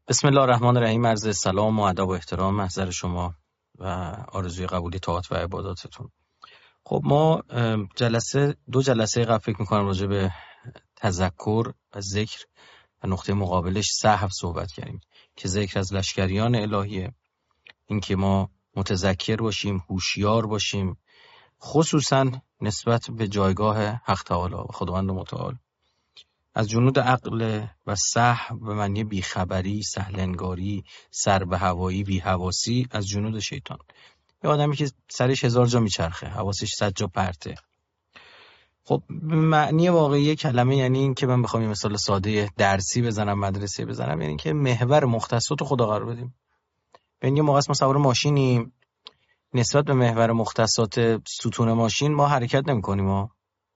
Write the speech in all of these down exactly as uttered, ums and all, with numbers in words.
بسم الله الرحمن الرحیم. عرض سلام و ادب و احترام محضر شما و آرزوی قبولی طاعات و عباداتتون. خب ما جلسه دو جلسه قبل فکر می‌کنم راجع به تذکر و ذکر و نقطه مقابلش سهو صحبت کردیم که ذکر از لشکریان الهیه، این که ما متذکر باشیم، هوشیار باشیم، خصوصا نسبت به جایگاه حق تعالی و خداوند متعال. از جنود عقل و سهو به معنی بیخبری، سهلنگاری، سر به هوایی، بی‌حواسی از جنود شیطان. یه آدمی که سرش هزار جا میچرخه، حواسش صد جا پرته. خب معنی واقعی کلمه یعنی این که من بخوام یه مثال ساده درسی بزنم، مدرسه بزنم، یعنی که محور مختصات خدا قرار بدیم. ببین یه موقع ما سوار ماشینیم، نسبت به محور مختصات ستون ماشین ما حرکت نمی‌کنیم، ما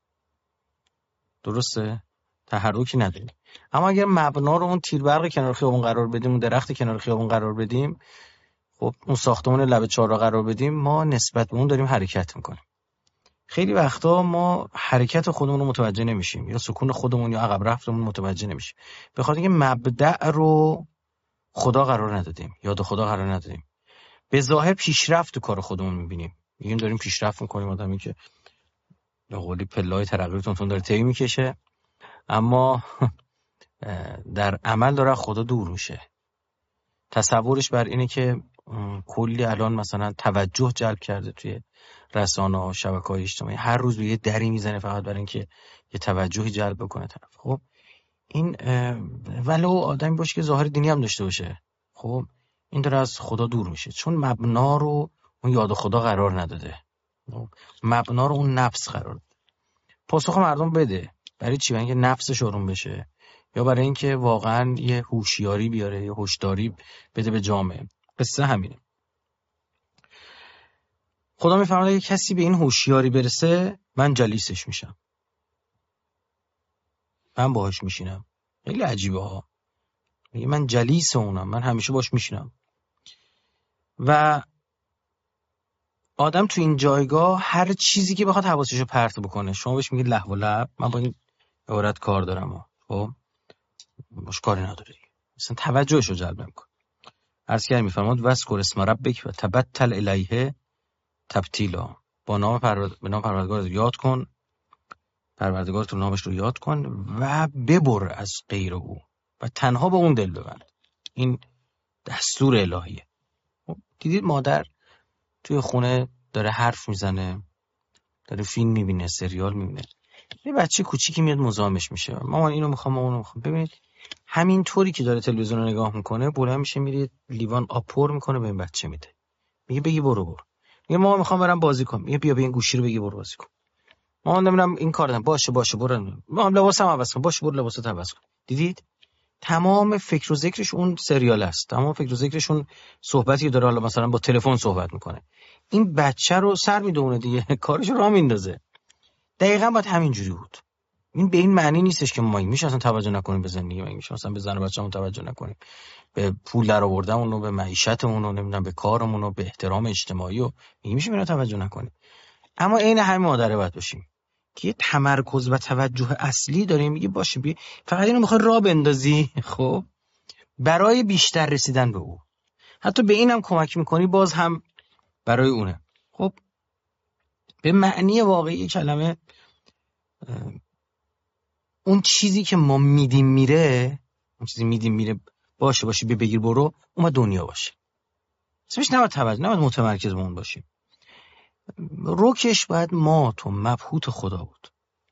درسته؟ تحرکی نداریم. اما اگر مبنا رو اون تیر برق کنار خیابون قرار بدیم، اون درخت کنار خیابون قرار بدیم، خب اون ساختمان لب چهارراه قرار بدیم، ما نسبت به اون داریم حرکت میکنیم. خیلی وقتا ما حرکت خودمون رو متوجه نمیشیم، یا سکون خودمون یا عقب رفتمون متوجه نمیشیم، به خاطر اینکه مبدأ رو خدا قرار ندادیم، یاد خدا قرار ندادیم. به ظاهر پیشرفت تو کار خودمون میبینیم، میگیم داریم پیشرفت میکنیم، آدمی که به قولی پله‌های ترقی تون داره طی میکشه، اما در عمل داره خدا دور میشه. تصورش بر اینه که کلی الان مثلا توجه جلب کرده توی رسانه ها، شبکه‌های اجتماعی، هر روز به یه دری میزنه فقط برای اینکه یه توجهی جلب بکنه طرف. خب این ولو آدمی باشه که ظاهر دینی هم داشته باشه، خب این داره از خدا دور میشه، چون مبنا رو اون یاد خدا قرار نداده، مبنا رو اون نفس قرار داده. پاسخ مردم بده برای چی؟ برای اینکه نفسش آروم بشه، یا برای اینکه واقعا یه هوشیاری بیاره، یه هوشداری بده به جامعه. قصه همینه. خدا میفرماید اگه کسی به این هوشیاری برسه، من جلیسش میشم، من باهاش میشینم. خیلی عجیبه ها، میگه من جلیس اونم، من همیشه باش میشینم. و آدم تو این جایگاه هر چیزی که بخواد حواسشو پرت بکنه، شما بهش میگید لهو و لعب، من با این عبارت کار دارم، خب باش کاری نداره، مثلا توجهشو جلب نمیکنه. عرض کردم میفرماد وذکر اسم ربک و تبتل الیه تبتیلا، با نام پرورد... به نام پروردگارت یاد کن، پروردگارت رو نامش رو یاد کن و ببر از غیر او و تنها به اون دل ببند. این دستور الهیه. دیدید مادر توی خونه داره حرف میزنه، داره فیلم میبینه، سریال میبینه، یه بچه کوچیکی میاد مزاحمش میشه، مامان اینو میخوام، مامان اونو میخوام. ببینید همین طوری که داره تلویزیون رو نگاه میکنه، بلند میشه میره لیوان آب پر میکنه به این بچه میده، میگه بگی برو برو. میگه مامان میخوام برم بازی کنم، میگه بیا بیا این گوشی رو بگی برو بازی کن. مامان نمیدونم این کار دارم، باشه باشه برو، مامان لباسم عوض کن، باشه برو لباست عوض کن. دیدید تمام فکر و ذکرش اون سریال است، تمام فکر و ذکرش اون صحبتی که داره حالا مثلا با تلفن صحبت میکنه. این بچه رو سر میدونه دیگه، کارش راه میندازه. دقیقاً باید همینجوری بود. این به این معنی نیستش که ما میشه اصلا توجه نکنیم به زندگی، میشه اصلا به زن و بچه‌مون توجه نکنیم، به پول در آوردنمون و به معیشتمون و نمیدونم به کارمون و به احترام اجتماعی و میشه اینا توجه نکنیم. اما عین همین مادره باید باشیم که یه تمرکز و توجه اصلی داریم. میگه باشه بی فقط اینو میخوای راه بندازی، خب برای بیشتر رسیدن به او، حتی به اینم کمک میکنی، باز هم برای اونه. خب به معنی واقعی کلمه اون چیزی که ما میدیم میره، اون چیزی میدیم میره، باشه باشه بیا بگیر برو، اون دنیا باشه. اسمش نباید توجه، نباید متمرکز به اون باشیم. روکش باید ما تو مبهوت خدا بود.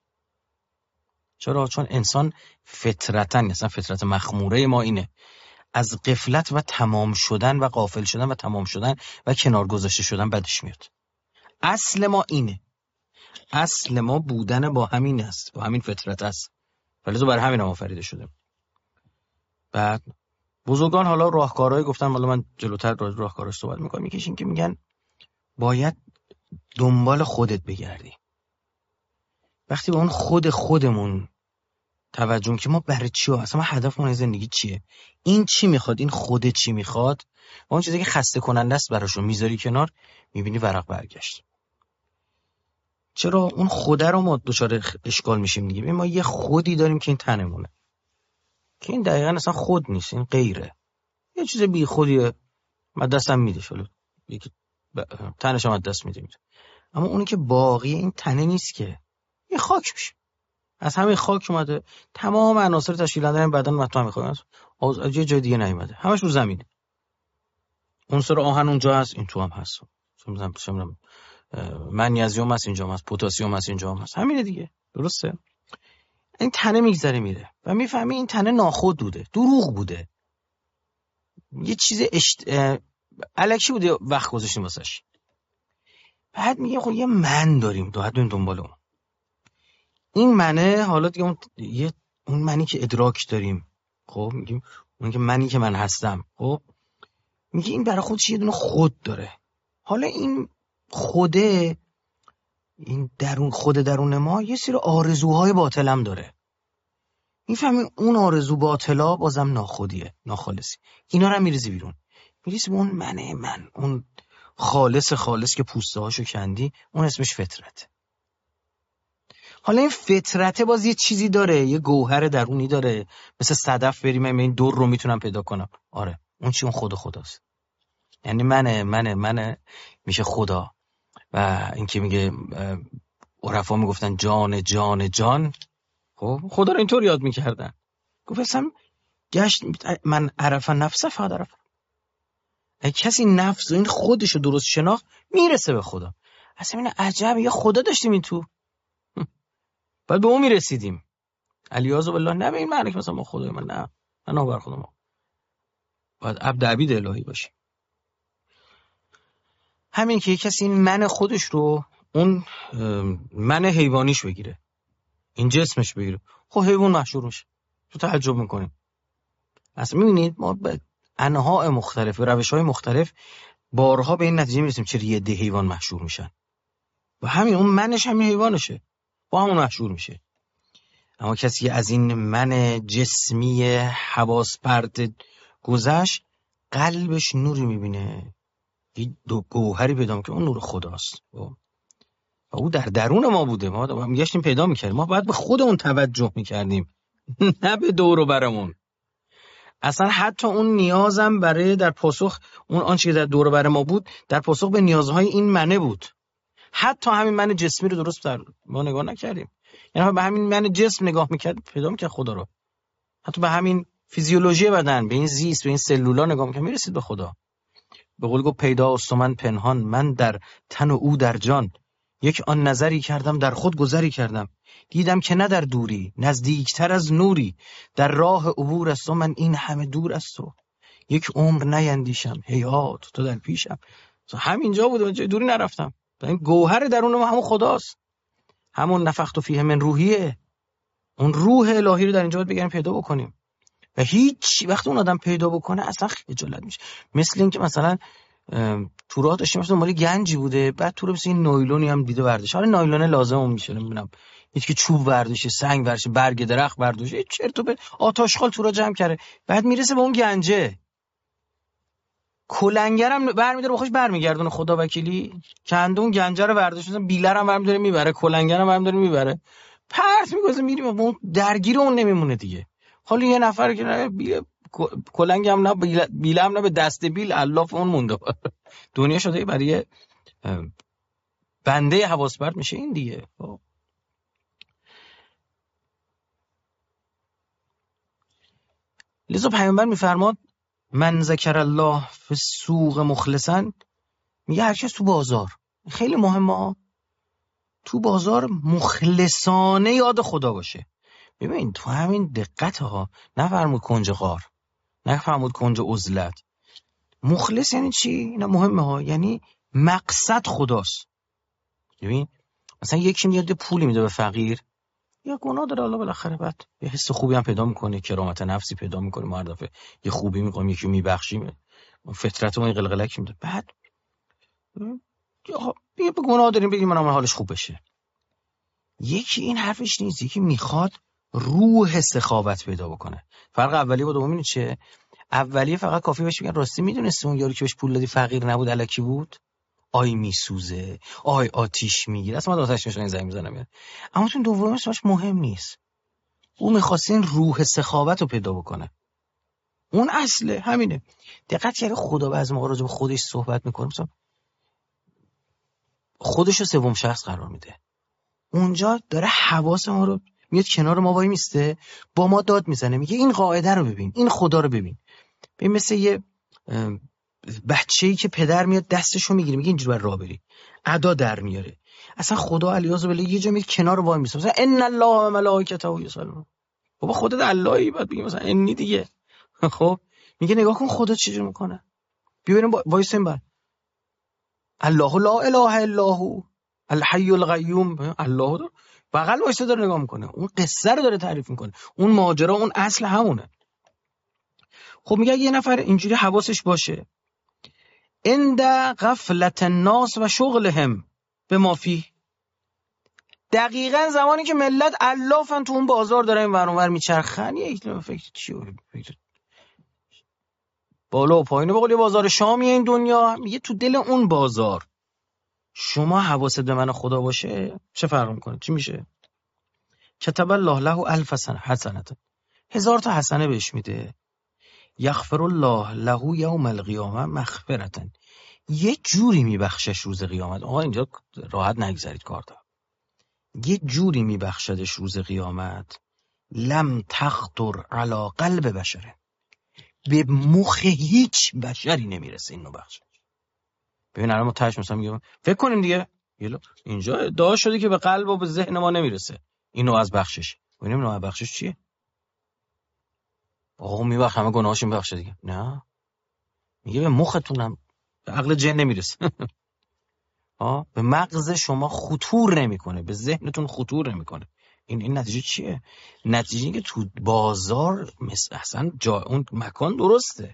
چرا؟ چون انسان فطرتاً، اصلا فطرت مخموره ما اینه، از غفلت و تمام شدن و غافل شدن و تمام شدن و کنار گذاشته شدن بدش میاد. اصل ما اینه، اصل ما بودن با همین است، با همین فطرت است، ولی تو برای همین هم آفریده شده. بعد بزرگان حالا راهکارهای گفتن، حالا من جلوتر راهکاراش صحبت میکنم، میکشین که میگن باید دنبال خودت بگردی. وقتی به اون خود خودمون توجه که ما برای چی هستیم، اصلا هدفمون از زندگی چیه، این چی میخواد، این خودت چی میخواد، و اون چیزی که خسته کننده است براشون میذاری کنار، میبینی ورق برگشت. چرا؟ اون خوده رو ما دچار اشکال میشیم دیگه. ما یه خودی داریم که این تنمونه، که این دقیقاً اصلا خود نیست، این غیره. یه چیز بی خودیه، من دستم میده شلو یکی ب... تنش هم دست میده میده. اما اونی که باقی این تنه نیست که، یه خاک میشه. از همین خاک اومده، تمام عناصر تشکیل دادن بدن و تو میخواد از یه جای دیگه نیومده، همش رو زمینه. عنصر آهن اونجا هست، این تو هم هست. مثلا مثلا منیزیم هست اینجا هست، پتاسیم هست اینجا هست، همینه دیگه. درسته؟ این تنه میگذره میره و میفهمی این تنه ناخود بوده، دروغ بوده، یه چیز اشت... الکی بوده وقت گذاشتیم واسش. بعد میگه خب یه من داریم، باید بریم دنبال اون. این منه حالا دیگه اون یه اون منی که ادراک داریم، خب میگیم اون که منی که من هستم، خب میگه این برای خودش یه دونه خود داره. حالا این خوده، این درون خود درون ما یه سری آرزوهای باطلم داره. میفهمی اون آرزو باطلا بازم ناخودیه، ناخالصی. اینا رو میریزی بیرون، میریزی به اون منه من، اون خالص خالص که پوسته هاشو کندی، اون اسمش فطرت. حالا این فطرته باز یه چیزی داره، یه گوهر درونی داره، مثل صدف بریم من این دور رو میتونم پیدا کنم. آره اون چی؟ اون خود خداست. یعنی منه منه منه میشه خدا. و این که میگه عرفا میگفتن جان جان جان، خب خدا رو اینطور یاد میکردن. گفتم گشت من عرف نفسه فقط عرف. اگه کسی نفس و این خودش رو درست شناخت میرسه به خدا. اصلا این عجب، یه خدا داشتیم این تو، بعد به اون میرسیدیم. علیاذ بالله. نه به این معنی که مثلا ما خدای من، نه نه نوبر خدا ما، باید عبد عبید الهی باشیم. همین که کسی این من خودش رو، اون من حیوانیش بگیره، این جسمش بگیره، خب حیوان محشور میشه. تو تعجب میکنیم. اصلا میبینید ما به انواع مختلف و روش‌های مختلف بارها به این نتیجه میرسیم چرا یه ده حیوان محشور میشن و همین اون منش همین حیوانشه، با همون محشور میشه. اما کسی از این من جسمی حواس پرت گذشت، قلبش نوری میبینه، یه دو گوهری پیدا میکنه، اون نور خداست و او در درون ما بوده. ما میگشتیم پیدا میکردیم، ما باید به خودمون توجه میکردیم نه به دور و برمون. اصلا حتی اون نیازم برای در پاسخ اون آنچه که در دور و بر ما بود، در پاسخ به نیازهای این منه بود. حتی همین من جسمی رو درست در ما نگاه نکردیم. یعنی به همین من جسم نگاه میکرد پیدا میکرد خدا رو. حتی به همین فیزیولوژی بدن، به این زیست، به این سلولا نگاه میکرد، میرسید به خدا. به قول گفت پیدا است و من پنهان، من در تن و او در جان. یک آن نظری کردم در خود گذری کردم، دیدم که نه در دوری نزدیکتر از نوری، در راه عبور است و من این همه دور است تو. یک عمر نیندیشم هیهات تو در پیشم. همینجا بود، جای دوری نرفتم. این گوهر درون ما همون خداست، همون نفخت فیه من روحیه. اون روح الهی رو در اینجا باید بگیریم پیدا بکنیم و هیچ وقت اون آدم پیدا بکنه اصلا خجالت میشه. مثل این که مثلا تو راه داشتیم مثلا مالی گنجی بوده، بعد تو رو مثل این نایلونی هم دیده برداشت. حالا نایلونه لازم میشه، نمیدونم هیچ که چوب برداشته، سنگ برداشته، برگ درخت برداشته، چرت و پرت آتاشخال تو را جمع کرده. بعد میرسه به اون گنجه، کلنگرم برمی‌داره بخوش برمیگردونه. خدا وکیلی کنده اون گنجه رو برداشت، مثلا بیلرم برمی‌داره میبره، کلنگرم برمی‌داره میبره، پرت میگذاره میریم، اون درگیر اون نمیمونه دیگه. حالا یه نفر که نه بیل کلنگم نه بیل بیلم نه به دست بیل الاف اون مونده. دنیا شده برای بنده حواس پرت میشه این دیگه. لذا پیامبر میفرماد من ذکر الله فی السوق مخلصا، میگه هر کس تو بازار، خیلی مهمه، تو بازار مخلصانه یاد خدا باشه. ببین تو همین دقت ها، نفرمود کنج غار، نفرمود کنج عزلت. مخلص یعنی چی؟ اینا مهمه ها، یعنی مقصد خداست. ببین مثلا یکی میاد پولی میده به فقیر، یا گناه داره الله بالاخره، بعد یه حس خوبی هم پیدا میکنه، کرامت نفسی پیدا میکنه، معرفه یه خوبی میکنه، یکی میبخشیم، فطرت اون قلقلک میده. بعد بیا به گناه داریم بگیم منم حالش خوب بشه. یکی این حرفش نیست، یکی میخواد روح سخاوت پیدا بکنه. فرق اولیه با دومی چه؟ اولیه فقط کافی بشه بگن راستی میدونستی اون یارو که بهش پول دادی فقیر نبود، الکی بود، آی میسوزه، آی آتیش میگیره، اصلا من آتش نشون زنگ میزنم. اما تو دومیش مهم نیست، اون میخواست این روح سخاوت رو پیدا بکنه. اون اصله، همینه. دقت کردی خدا بعضی موقع راجع به خودش صحبت میکنه، مثلا خودشو سوم شخص قرار میده. اونجا داره حواس ما رو میاد کنار ما وای میسته، با ما داد میزنه، میگه این قاعده رو ببین، این خدا رو ببین. ببین مثل یه بچه‌ای که پدر میاد دستشو میگیره میگه اینجوری بر راه بری، ادا در میاره. اصلا خدا علیاذ بالله یه جا میاد کنار وای میسته، مثلا ان الله و ملائکته یصلون. بابا خودت اللهی، بعد بگی مثلا انی دیگه. خب میگه نگاه کن خدا چجوری میکنه. ببینیم وایسیم بر الله لا اله الا هو الحی القیوم. الله داره بغل وایسه داره نگاه میکنه، اون قصه رو داره تعریف میکنه، اون ماجرا اون اصل همونه. خب میگه یه نفر اینجوری حواسش باشه عند غفلت الناس و شغلهم به ما فیه، دقیقاً زمانی که ملت علافن تو اون بازار دارن این ور اون ور میچرخن، یک فکر چیه فکر بالا و پایین، به قول بازار شامیه این دنیا، میگه تو دل اون بازار شما حواست به من خدا باشه چه فرق میکنه؟ چی میشه؟ کتب الله له الف حسنه، هزار تا حسنه بهش میده. یغفر الله له یوم القیامه مغفرة، یه جوری میبخشش روز قیامت. آقا اینجا راحت نگذارید کار دار، یه جوری میبخشدش روز قیامت لم تخطر علی قلب بشره، به مخ هیچ بشری نمیرسه اینو بخشه. ببین الان ما تاش مثلا میگم فکر کنیم دیگه اینجا ادعا شده که به قلب و به ذهن ما نمیرسه اینو از بخشش. ببینیم نوع بخشش چیه؟ آقا میبخش همه گناهاش میبخشه دیگه. نه، میگه به مختونم، به عقل جن نمیرسه. ها، به مغز شما خطور نمیکنه، به ذهنتون خطور نمیکنه. این این نتیجه چیه؟ نتیجه اینه که تو بازار مثل اصلا جا اون مکان درسته.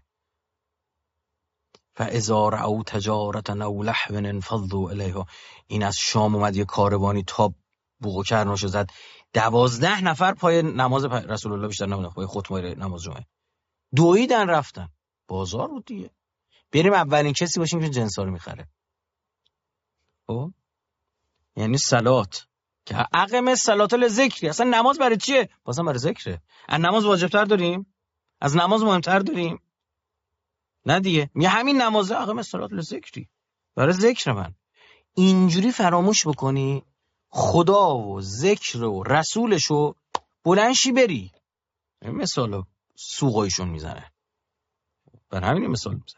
فاذا رأوا تجارة او لهوا انفضوا الیها. این از شام اومد یه کاروانی تا بوق و کرناشو زد، دوازده نفر پای نماز رسول الله بیشتر نموندن، پای خطبه نماز جمعه دویدن رفتن. بازار بود دیگه. بریم اولین کسی باشیم که جنسا رو میخره. خب یعنی صلات که اقم الصلاه لذکری، اصلا نماز برای چیه؟ بازم برای ذکره. از نماز واجبتر داریم؟ از نماز مهمتر داریم؟ نه دیگه. میگه همین نماز اقم الصلاه لذکری، برای ذکر من. اینجوری فراموش بکنی خدا و ذکر و رسولشو بلنشی بری. مثال سوقایشون میزنه، بر همین مثال میزنه.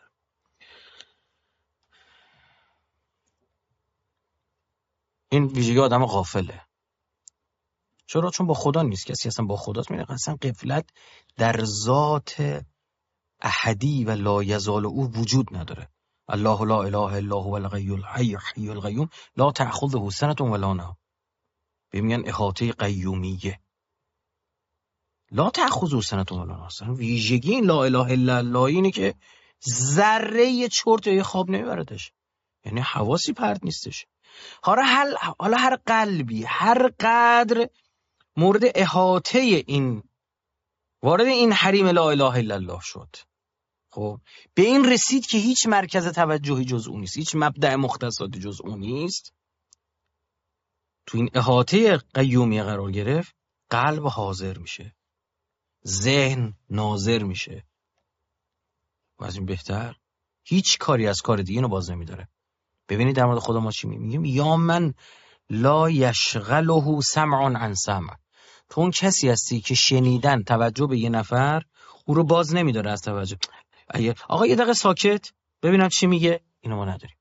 این ویژگی آدم غافله. چرا؟ چون با خدا نیست. کسی اصلا با خداست میره اصلا غفلت در ذات احدی و لا یزال او وجود نداره. الله لا اله الا هو الحی الحی القیوم لا تأخذه سنة ولا نوم. ببینن احاطه قیومیه. لا تأخذه سنة ولا نوم. اصلا ویژگی این لا اله الا الله اینه که ذره چرت یا خواب نمیبردش، یعنی حواسی پرت نیستش. حالا هر حالا هر قلبی هر قدر مورد احاطه این وارد این حریم لا اله الا الله شد، خب به این رسید که هیچ مرکز توجهی جز اون نیست، هیچ مبدأ مختصاتی جز اون نیست، تو این احاطه قیومی قرار گرفت، قلب حاضر میشه، ذهن ناظر میشه. و از این بهتر هیچ کاری از کار دیگه اینو باز نمیداره. ببینید در مورد خدا ما چی میگیم؟ یا من لا یشغله سمع عن سمع. تو اون کسی هستی که شنیدن توجه به یه نفر او رو باز نمیداره از توجه. آقا یه دقیقه ساکت ببینم چی میگه. اینو ما نداریم.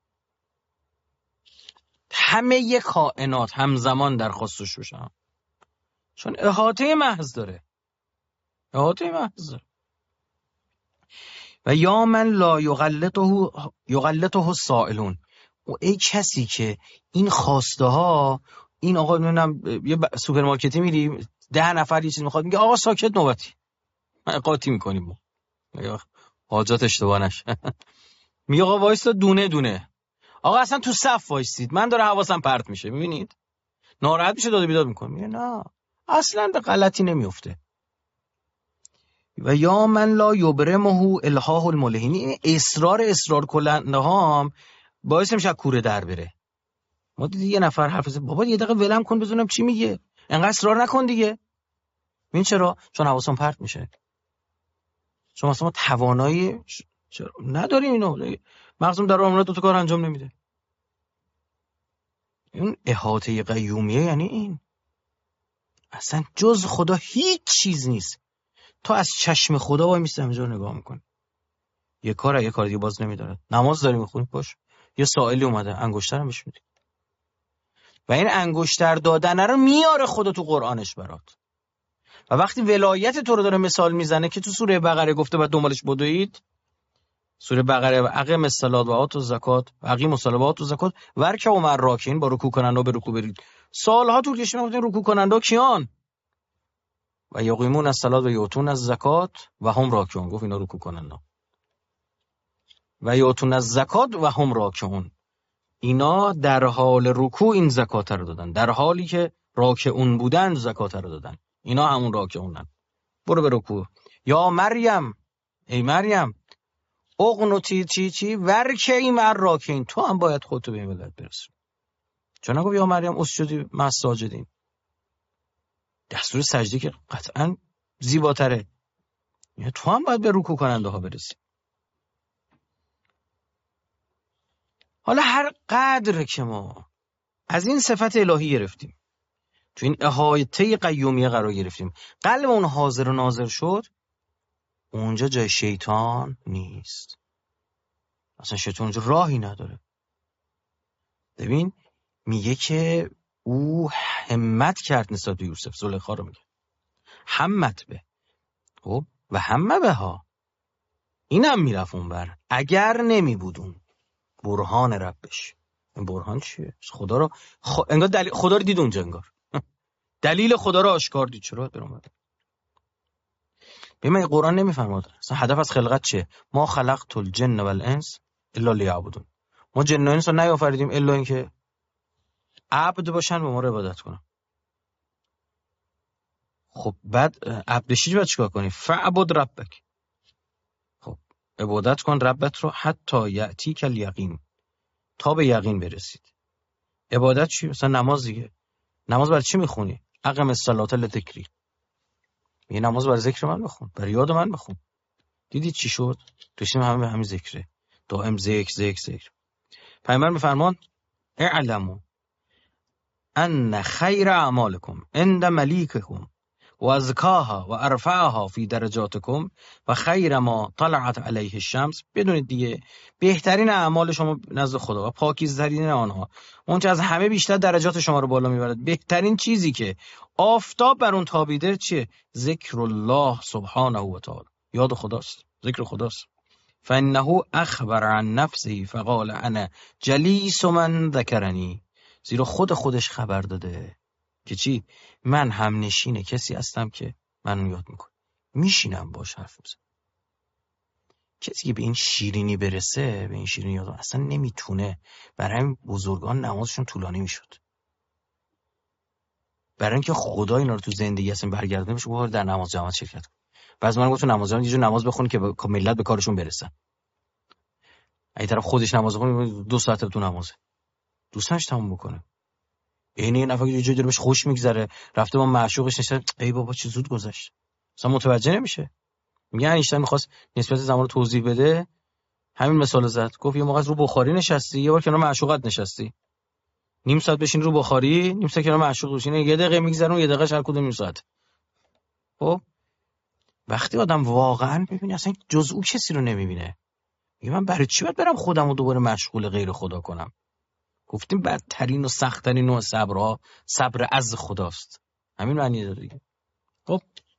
همه یه کائنات همزمان درخواستش بشن، چون احاطه محض داره، احاطه محض داره. و یا من لا یغلطه یغلطه السائلون. و ای کسی که این خواسته ها، این آقا نمیدونم یه سوپرمارکتی میری ده نفر یه چیز میخواد، میگه آقا ساکت نوبتی قاطی میکنیم، میگه حاجات اشتباه نشه. میگه آقا وایستا دونه دونه، آقا اصلا تو صف وایسید من داره حواسم پرت میشه، میبینید ناراحت میشه، داد و بیداد میکنه. میگه نه اصلا به غلطی نمیفته. و یا من لا یبرمه الحاح الملحین. این اصرار اصرار کننده ها هم باعث میشه کوره در بره. ما دیدی یه نفر حرف زد بابا یه دقیقه ولم کن بزنم چی میگه، انقدر اصرار نکن دیگه. این چرا؟ چون حواسم پرت میشه. شما اصلا ما توانایی نداریم اینو. مغزم در عمر دو تا کار انجام نمیده. این احاطه قیومیه یعنی این. اصلا جز خدا هیچ چیز نیست. تو از چشم خدا وای میسته همینجا نگاه میکنی. یه کار یه کار دیگه باز نمیداره. نماز داری میخونی باش. یه سائلی اومده انگشترم بهش میدی. و این انگشتر دادن رو میاره خدا تو قرآنش برات. و وقتی ولایت تو رو داره مثال میزنه که تو سوره بقره گفته بعد دنبالش بدوید. سوره بقره اقیم الصلاة و آتوا الزکات و اقیم الصلاة و آتوا الزکات ورکعوا مع الراکعین، با رکوع کننده به رکوع برید. سالها طول کشید گفتن رکوع کننده کیان؟ و یقیمون الصلاة و یؤتون الزکات و هم راکعون. گفت اینا رکوع کننده. و یؤتون الزکات و هم راکعون. اینا در حال رکوع این زکات رو دادن، در حالی که راکعون بودن زکات رو دادن. اینا همون راکعونن. برو به رکوع. یا مریم، ای مریم اقنتی چی چی ورکعی مع الراکعین، تو هم باید خودتو به این ولایت برسونی. چون نگو یا مریم اسجدی مع الساجدین، دستور سجده که قطعا زیباتره، تو هم باید به رکوع کننده ها برسی. حالا هر قدر که ما از این صفت الهی گرفتیم، تو این احاطه قیومیه قرار گرفتیم، قلب اون حاضر و ناظر شد، اونجا جای شیطان نیست. اصلا شیطان اونجا راهی نداره. ببین میگه که او همت کرد نسبت به یوسف. زلیخا رو میگه همت به، خب و همه به ها، اینم میرفت اون بر اگر نمی بودون برهان ربش. این برهان چیه؟ خدا رو خ... انگار دلیل خدا رو دید اونجا، انگار دلیل خدا رو آشکار دید. چرا برام ببین قرآن نمیفرماد اصلا هدف از خلقت چیه؟ ما خلقت الجن والانس الا لیعبدون. ما جن و انس رو نیافریدیم الا اینکه عبد باشن و ما رو عبادت کنن. خب بعد عبد بشی باید چیکار کنی؟ فعبد ربک. خب عبادت کن ربت رو حتی یأتیک الیقین، تا به یقین برسید. عبادت چی؟ مثلا نماز دیگه. نماز برای چی میخونی؟ اقم الصلاة لذکری. یه نماز برای ذکر من بخون، برای یاد من بخون. دیدید چی شد؟ داشتیم همه به همین ذکره، دائم ذکر ذکر ذکر. پیامبر میفرمان اعلموا ان خیر اعمالکم عند ملیککم و ازکاها و ارفعها فی درجاتکم و خیر ما طلعت علیه الشمس. بدونید دیگه بهترین اعمال شما نزد خدا و پاکیزترین آنها اون چه از همه بیشتر درجات شما رو بالا میبرد. بهترین چیزی که آفتاب بر اون تابیده چیه؟ ذکر الله سبحانه و تعالی، یاد خداست، ذکر خداست. فانه اخبر عن نفسه فقال انا جلیس من ذکرنی. زیرا خود خودش خبر داده که چی؟ من هم نشین کسی هستم که منو یاد میکنه، میشینم باش حرف میزنم. کسی که به این شیرینی برسه، به این شیرینی یاد اصلا نمیتونه. برای همین بزرگان نمازشون طولانی میشد، برای اینکه خدا اینا رو تو زندگی اصلا برگردونه بشه. بابا در نماز جماعت شرکت کن. بعضی من گفتم نماز جماعت یه جور نماز بخونی که با ملت به کارشون برسن. این طرف خودش نماز بخونه دو ساعت تو نمازه، دوستانش تموم بکنه. این این نفر یه جوری بهش خوش میگذره، رفته با معشوقش نشسته، ای بابا چه زود گذشت، اصلا متوجه نمیشه. میگه اینشتین میخواست نسبت زمان رو توضیح بده، همین مثال زد. گفت یه موقع رو بخاری نشستی، یه بار کنار معشوقت نشستی، نیم ساعت بشین رو بخاری، نیم ساعت کنار معشوق بشین، یه دقیقه میگذرون، یه دقیقه هر کدوم نیم ساعت. خب وقتی آدم واقعا ببینه اصلا جز او کسی رو نمیبینه، میگه من برای چی باید برم خودم رو دوباره مشغول غیر خدا کنم؟ گفتیم بدترین و سخت‌ترین نوع صبرها صبر از خداست. همین معنی داره دیگه. خب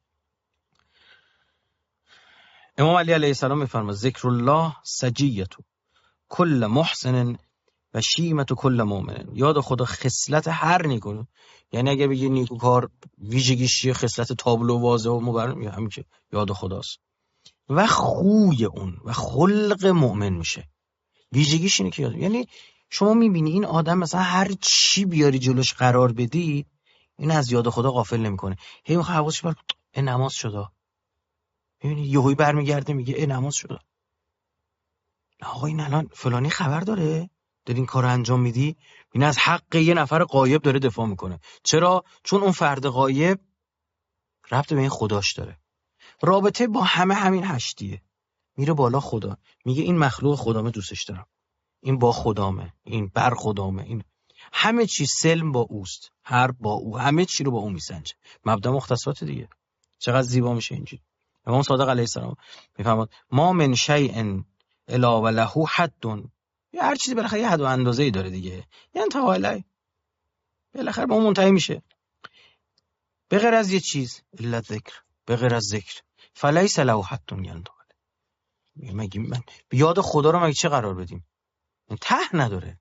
امام علی علیه السلام میفرماد ذکر الله سجیة کل محسن و شیمة کل مؤمن. یاد خدا خصلت هر نیکو. یعنی اگه بگی نیکوکار ویژگیش چیه؟ خصلت تابلو واضح و مبرم، همین که یاد خداست. و خوی اون و خلق مؤمن میشه. ویژگیش اینه که یاد، یعنی شما میبینی این آدم مثلا هر چی بیاری جلوش قرار بدی، این از یاد خدا غافل نمیکنه. هی میخواد حواسش بر نماز شده. میبینی یهویی برمیگرده میگه ای نماز شده. آقا این الان فلانی خبر داره داری این کارو انجام میدی؟ این از حق یه نفر غایب داره دفاع میکنه. چرا؟ چون اون فرد غایب ربط به این خداش داره. رابطه با همه همین هشتیه. میره بالا خدا، میگه این مخلوق خدامه، دوستش دارم، این با خدامه، این بر خدامه، این همه چی سلم با اوست، هر با او، همه چی رو با او میسنجه. مبدا مختصات دیگه. چقدر زیبا میشه اینجوری. امام صادق علیه السلام میفرماد ما من شیء الا و له حد. هر چیزی بالاخره یه حد و اندازه‌ای داره دیگه. یعنی تعالی بالاخره به اون منتهی میشه. به غیر از یه چیز، الا ذکر، به غیر از ذکر، فلیس له حد یندال. مگه من به یاد خدا رو مگه چه قرار بدیم؟ ته نداره.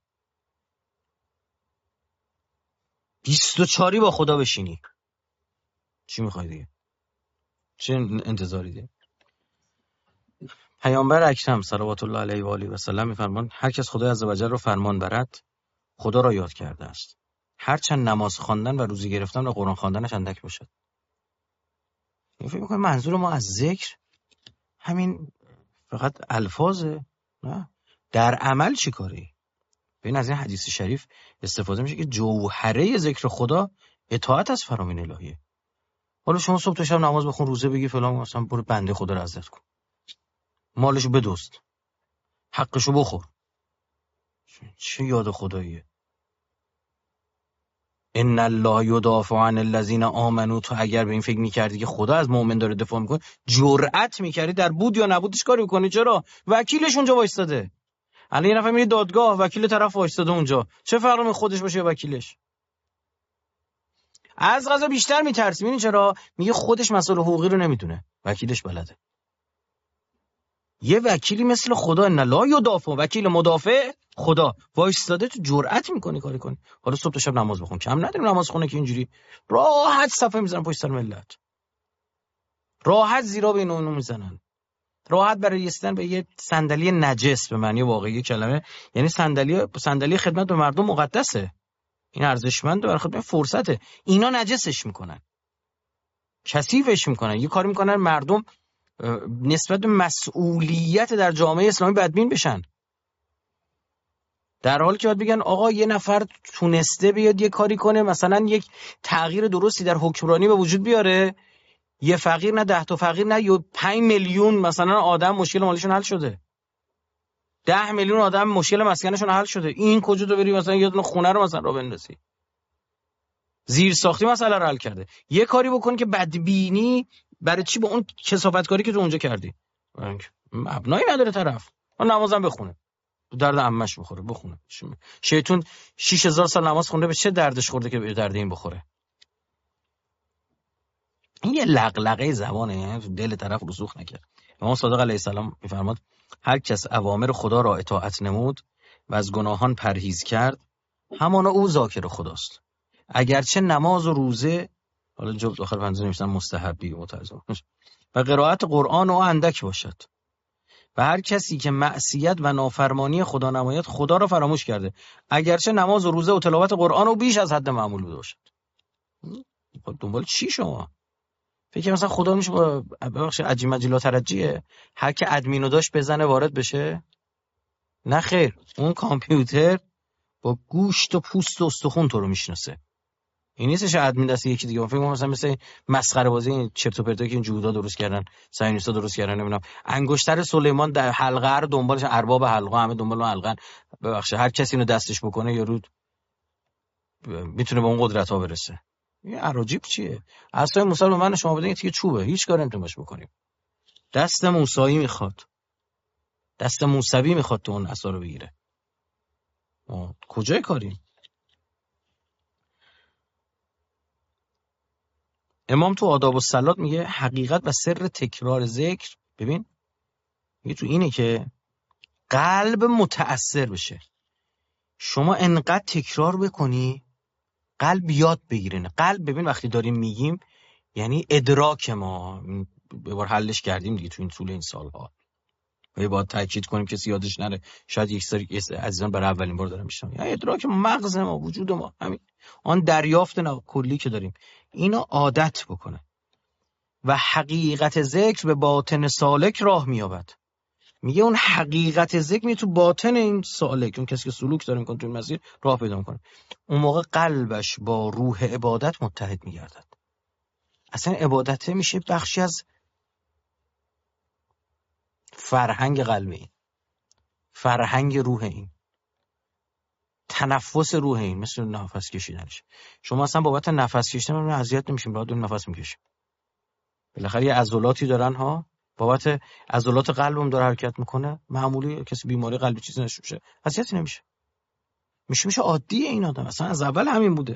بیست و چهاری با خدا بشینی، چی میخوای دیگه؟ چه انتظاری دیگه؟ پیامبر اکرم صلوات الله علیه و آله و سلم میفرمان هر کس خدای عزوجل رو فرمان برد، خدا را یاد کرده است. هرچند نماز خواندن و روزی گرفتن و قرآن خواندنش اندک باشد. این فکر می‌کنم منظور ما از ذکر همین فقط الفاظه؟ نه، در عمل چی کاری؟ ببین از این حدیث شریف استفاده میشه که جوهره ذکر خدا اطاعت از فرامین الهیه. حالا شما صبح تا شب نماز بخون، روزه بگی فلان، مثلا برو بنده خدا رو اذیت کن، مالشو بدزد، حقشو بخور، چه یاد خداییه؟ ان الله یدافع عن الذین آمنوا. تو اگر به این فکر میکردی که خدا از مؤمن داره دفاع میکنه، جرأت میکردی در بود یا نبودش کاری بکنی. چرا؟ وکیلش اونجا وایستاده. الان یه نفر میره دادگاه، وکیل طرف وایستاده اونجا، چه فرقی می خودش باشه یا وکیلش؟ از قضا بیشتر میترسی. میدونی چرا؟ میگه خودش مسائل حقوقی رو نمیدونه، وکیلش بلده. یه وکیلی مثل خدا، ان لا یدافع، وکیل مدافع خدا وایستاده، تو جرأت میکنی کاری کنی. حالا صبح تا شب نماز بخون، کم نداریم نماز خونه که اینجوری راحت صفه میزنن پشت سر ملت، راحت زیرا بین اونو میزنن، راحت برای رسیدن به یه صندلی نجس به معنی واقعی کلمه، یعنی صندلی صندلی خدمت به مردم مقدسه، این ارزشمنده، برای خدمت فرصته، اینا نجسش میکنن، کثیفش میکنن، یه کاری میکنن مردم نسبت به مسئولیت در جامعه اسلامی بدبین بشن، در حالی که باید بگن آقا یه نفر تونسته بیاد یه کاری کنه، مثلا یک تغییر درستی در حکمرانی به وجود بیاره، یه فقیر نه، ده تا فقیر نه، یا پنج میلیون مثلا آدم مشکل مالیشون حل شده، ده میلیون آدم مشکل مسکنشون حل شده. این کجا تو بری مثلا یه دونه خونه رو مثلا را بندازی، زیر ساختی مسئله رو حل کرده. یه کاری بکن که بدبینی برای چی با اون کثافتکاری که تو اونجا کردی مبنایی نداره طرف. اون نمازم بخونه، درد عمش بخوره، بخونه. شیطون شش هزار سال نماز خونده، به چه دردش خورده که به درد این بخوره؟ این یه لغلغه زبانه، یعنی تو دل طرف رسوخ نکرد. امام صادق علیه السلام میفرماد هر کس اوامر خدا را اطاعت نمود و از گناهان پرهیز کرد، همانا او ذاکر خداست. اگرچه نماز و روزه، حالا جبت آخر پنځه نوشتن مستحبی متعزم، و قرائت قرآن او اندک باشد. و هر کسی که معصیت و نافرمانی خدا نماید، خدا را فراموش کرده، اگرچه نماز و روزه و تلاوت قرآن او بیش از حد معمول بوده باشد. دنبال چی شما؟ فکر مثلا خدا میشه با ببخشید عجی مجلا ترجیه، هر که ادمینو داشت بزنه وارد بشه؟ نه خیر، اون کامپیوتر با گوشت و پوست و استخون تو رو میشناسه. این نیستش ادمین دست یکی دیگه. فکر کنم مثلا مثل مسخره بازی این چرت و پرتایی که این جودا درست کردن، صهیونیست‌ها درست کردن، نمیدونم انگشتر سلیمان در حلقه رو دنبالش، ارباب حلقه همه دنبال اون حلقه. ببخشید هر کسی اینو دستش بکنه یارو میتونه به اون قدرت ها برسه. این عراجیب چیه؟ عصای موسی رو من شما بدین که چوبه، هیچ کاری نمیتونیم باش بکنیم. دست موسایی میخواد، دست موسوی میخواد تو اون عصا رو بگیره. ما کجای کاریم؟ امام تو آداب الصلات میگه حقیقت و سر تکرار ذکر، ببین میگه تو اینه که قلب متأثر بشه. شما انقدر تکرار بکنی قلب یاد بگیره. قلب ببین وقتی داریم میگیم یعنی ادراک ما، به بار حلش کردیم دیگه تو این طول این سالها، و باید تاکید کنیم کسی یادش نره، شاید یک سری عزیزان برای اولین بار دارن میشنون، یعنی ادراک مغز ما، وجود ما، همین آن دریافت کلی که داریم، اینو عادت بکنه و حقیقت ذکر به باطن سالک راه میابد. میگه اون حقیقت ذکر می تو باطن این سالک، اون کسی که سلوک داره میکنه تو این مسیر راه پیدا میکنه، اون موقع قلبش با روح عبادت متحد میگردد. اصلا عبادت میشه بخشی از فرهنگ قلب این، فرهنگ روح این، تنفس روح این، مثل نفس کشیدنش. شما اصلا بابت نفس کشیدن من اذیت نمیشیم، راحت داریم نفس میکشیم. بالاخره یه عضلاتی دارن ها، بابت عضلات قلبم داره حرکت میکنه. معمولی کسی بیماری قلبی چیزی نشه اذیتی نمیشه، میشه میشه عادی. این آدم اصلا از اول همین بوده.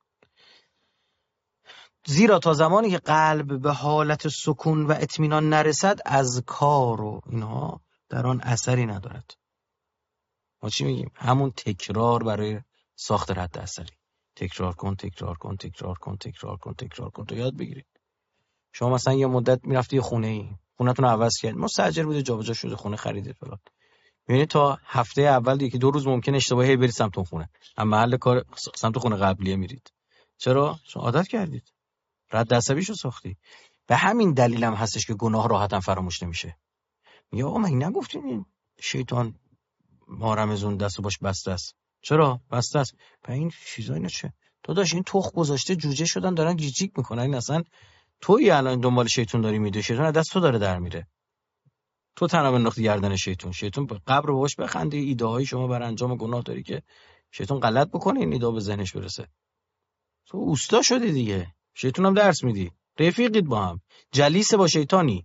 زیرا تا زمانی که قلب به حالت سکون و اطمینان نرسد، از کار و اینها در آن اثری ندارد. ما چی میگیم؟ همون تکرار برای ساخت رد اثری. تکرار کن تکرار کن تکرار کن تکرار کن تکرار کن تو یاد بگیری. شما مثلا یه مدت میرفتی یه خونه ای، خونه‌تون رو عوض کرد، مستاجر بوده، جابجا شده، خونه خریدید فلان. میبینی تا هفته اول یکی دو روز ممکن اشتباهی برید سمت اون خونه، اما محل کار سمت خونه قبلیه میرید. چرا؟ چون عادت کردید، رد عصبیشو ساختی. به همین دلیل هم هستش که گناه راحتاً فراموش نمیشه. میگه آقا من نگفتین این شیطان ما رمزون دستو باش بسته است؟ چرا بسته است؟ به این چیزا اینا چه؟ تو داش این تخم گذاشته جوجه شدن دارن جیجیک میکنن. این اصلا تویی الان دنبال شیطان داری میدوی، شیطان از دست تو داره در میره. تو تنها انداختی گردن شیطان. شیطان به قبر باش بخنده، ایده های شما بر انجام گناه داری که شیطان غلط بکنه این ایده به ذهنش برسه. تو اوستا شدی دیگه، شیطان هم درس میدی، رفیقید با هم، جلیس با شیطانی.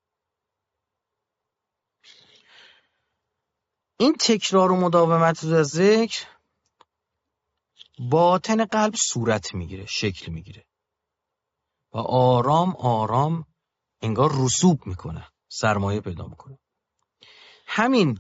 این تکرار و مداومت از ذکر باطن قلب صورت میگیره، شکل میگیره و آرام آرام انگار رسوب میکنه، سرمایه پیدا میکنه. همین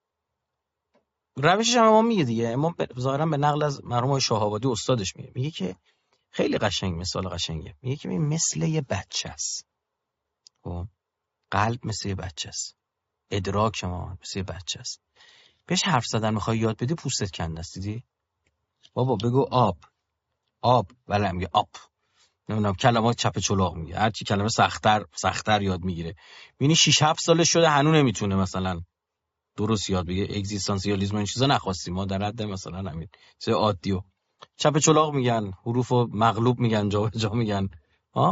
روشش هم امام میگه دیگه. امام ظاهرا به نقل از مرحوم شاه‌آبادی استادش میگه، میگه که خیلی قشنگ مثال قشنگه. میگه که مثل یه بچه است. خب قلب مثل یه بچه است، ادراک ما مثل یه بچه است. بهش حرف زدن میخوای یاد بدی، پوستت کنده است. دیدی بابا بگو آب آب، ولی میگه آب. نمیدونم کلمات چپ چلاق میگه، هر چی کلمه سخت‌تر سخت‌تر یاد میگیره. میبینی شش هفت سالش شده هنوز نمیتونه مثلا درست یاد بگه. اگزیستانسیالیسم این چیزا نخواستیم ما، در حد مثلا همین چه عادیو چپ چلاق میگن، حروفو مغلوب میگن، جا جا میگن. ها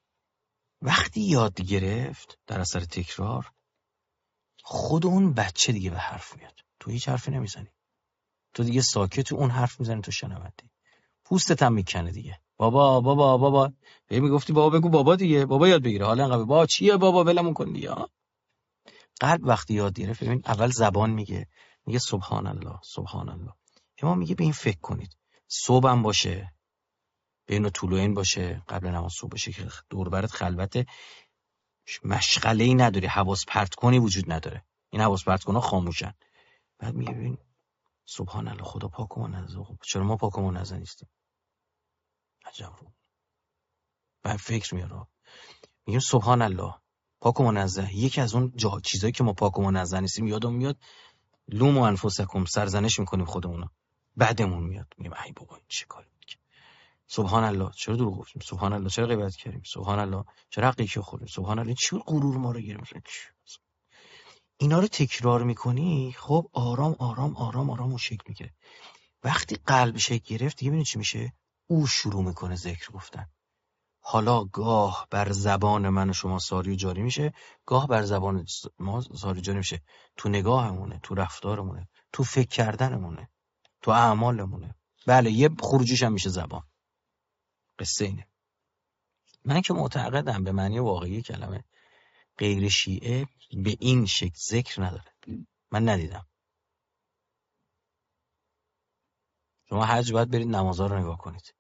وقتی یاد گرفت در اثر تکرار، خود اون بچه دیگه به حرف میاد. تو هیچ حرفی نمیزنی، تو دیگه ساکت، اون حرف میزنی، تو شنونده. پوستت هم میکنه دیگه. بابا بابا بابا ببین میگفتی بابا بگو بابا دیگه، بابا یاد بگیره. حالا انقدر بابا چیه بابا ولمون کن دیگه. قلب وقتی یاد گرفت، ببین اول زبان میگه، میگه سبحان الله سبحان الله. شما میگه به این فکر کنید، صبحم باشه، بین طلوعین باشه، قبل نماز صبح باشه که دور برت خلوته، مشغله‌ای نداری، حواس پرت کنی وجود نداره. این حواس پرت کن‌ها خاموشن. بعد میگه ببین سبحان الله، خدا پاک و منزه. چرا ما پاک و منزه نیستیم؟ عجب رو. بعد فکر میاره، میگه سبحان الله پاک و منزه. یکی از اون جا چیزایی که ما پاک و منزه نیستیم یادم میاد، لوم و انفسکم، سرزنش میکنیم خودمونو، بعدمون میاد میگیم ای بابا این چه کاری میکنه. سبحان الله چرا دروغ گفتیم؟ سبحان الله چرا غیبت کردیم؟ سبحان الله چرا حقیقی خوردیم؟ سبحان الله چی غرور ما رو گرفت؟ اینا رو تکرار میکنی، خب آرام آرام آرام آرام اون شکل میگیره. وقتی قلب شکل گرفت دیگه ببین چی میشه؟ او شروع میکنه ذکر گفتن. حالا گاه بر زبان من و شما ساری و جاری میشه، گاه بر زبان ما ساری جاری میشه. تو نگاهمونه، تو رفتارمونه، تو فکر کردنمونه، تو اعمالمونه. بله یه خروجیش هم میشه زبان. قصه اینه. من که معتقدم به معنی واقعی کلمه غیر شیعه به این شکل ذکر نداره. من ندیدم. شما حج باید برید نمازها رو نگاه کنید.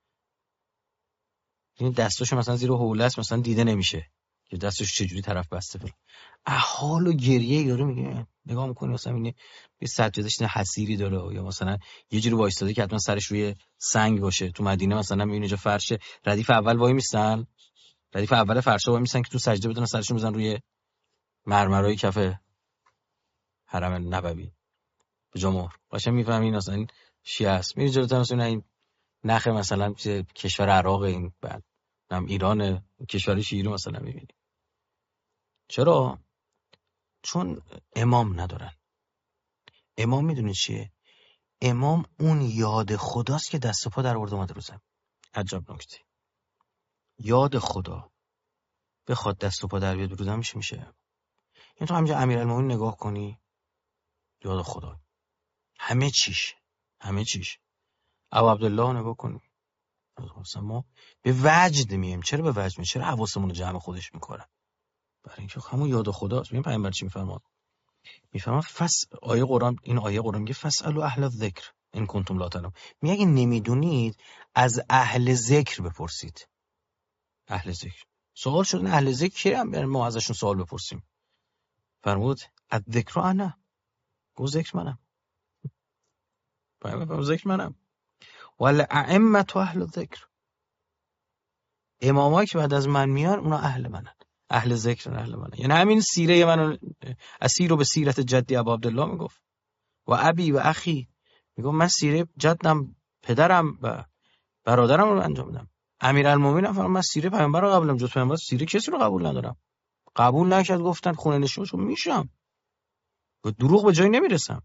این دستاشو مثلا زیر حوله است مثلا دیده نمیشه که دستش چجوری طرف بسته فلان. احال و گریه یارو میگه نگاه میکنی مثلا این یه سجادهش حسیری داره، یا مثلا یه جوری وایستاده که حتما سرش روی سنگ باشه. تو مدینه مثلا میبینی اینجا فرش ردیف اول وای میستن، ردیف اول فرشا وای میستن که تو سجده بدن سرشون بزن روی مرمرای کف حرم نبوی به جمهور. قشنگ میفهمی این اصلا این شیعه است. میری جلوتر مثلا این نخ مثلا کشور عراق، این بعد هم ایران، کشور شیعه مثلا میبینی. چرا؟ چون امام ندارن. امام میدونی چیه؟ امام اون یاد خداست که دست و پا در آورده اومده رو زمین. عجب نکته. یاد خدا بخواد دست و پا در بیاد رو زمین میشه میشه. این تو همینجا امیرالمومنین نگاه کنی یاد خدا، همه چیش همه چیش ابو عبدالله نگاه کنی. مثلا ما به وجد میم. چرا به وجد میم؟ چرا حواسمون رو جمع خودش میکنه؟ برای اینکه همون یاد خداست. ببین پیامبر چی میفرماد؟ میفرماد فس آیه قرآن، این آیه قرآن میگه فسألوا اهل الذکر ان کنتم لا تعلمون. میگه اگه نمیدونید از اهل ذکر بپرسید. اهل ذکر سوال شد اهل ذکر کی هم ما ازشون سوال بپرسیم؟ فرمود الذکر انا، گو ذکر منم. پیامبر ذکر منم. ولا ائمه اهل الذکر، امامایی که بعد از من میان اونا اهل منن، اهل ذکر اهل منن. یعنی همین سیره منو اسیر رو به سیرت جدی ابو عبدالله میگفت و ابی و اخی، میگفت من سیره جدم پدرم و برادرم رو انجام میدم. امیرالمومنین فرمود من سیره پیامبر رو قبولم، جز پیامبر سیره کسی رو قبول ندارم. قبول نکرد، گفتن خونه نشینشون میشم، و دروغ به جایی نمیرسم.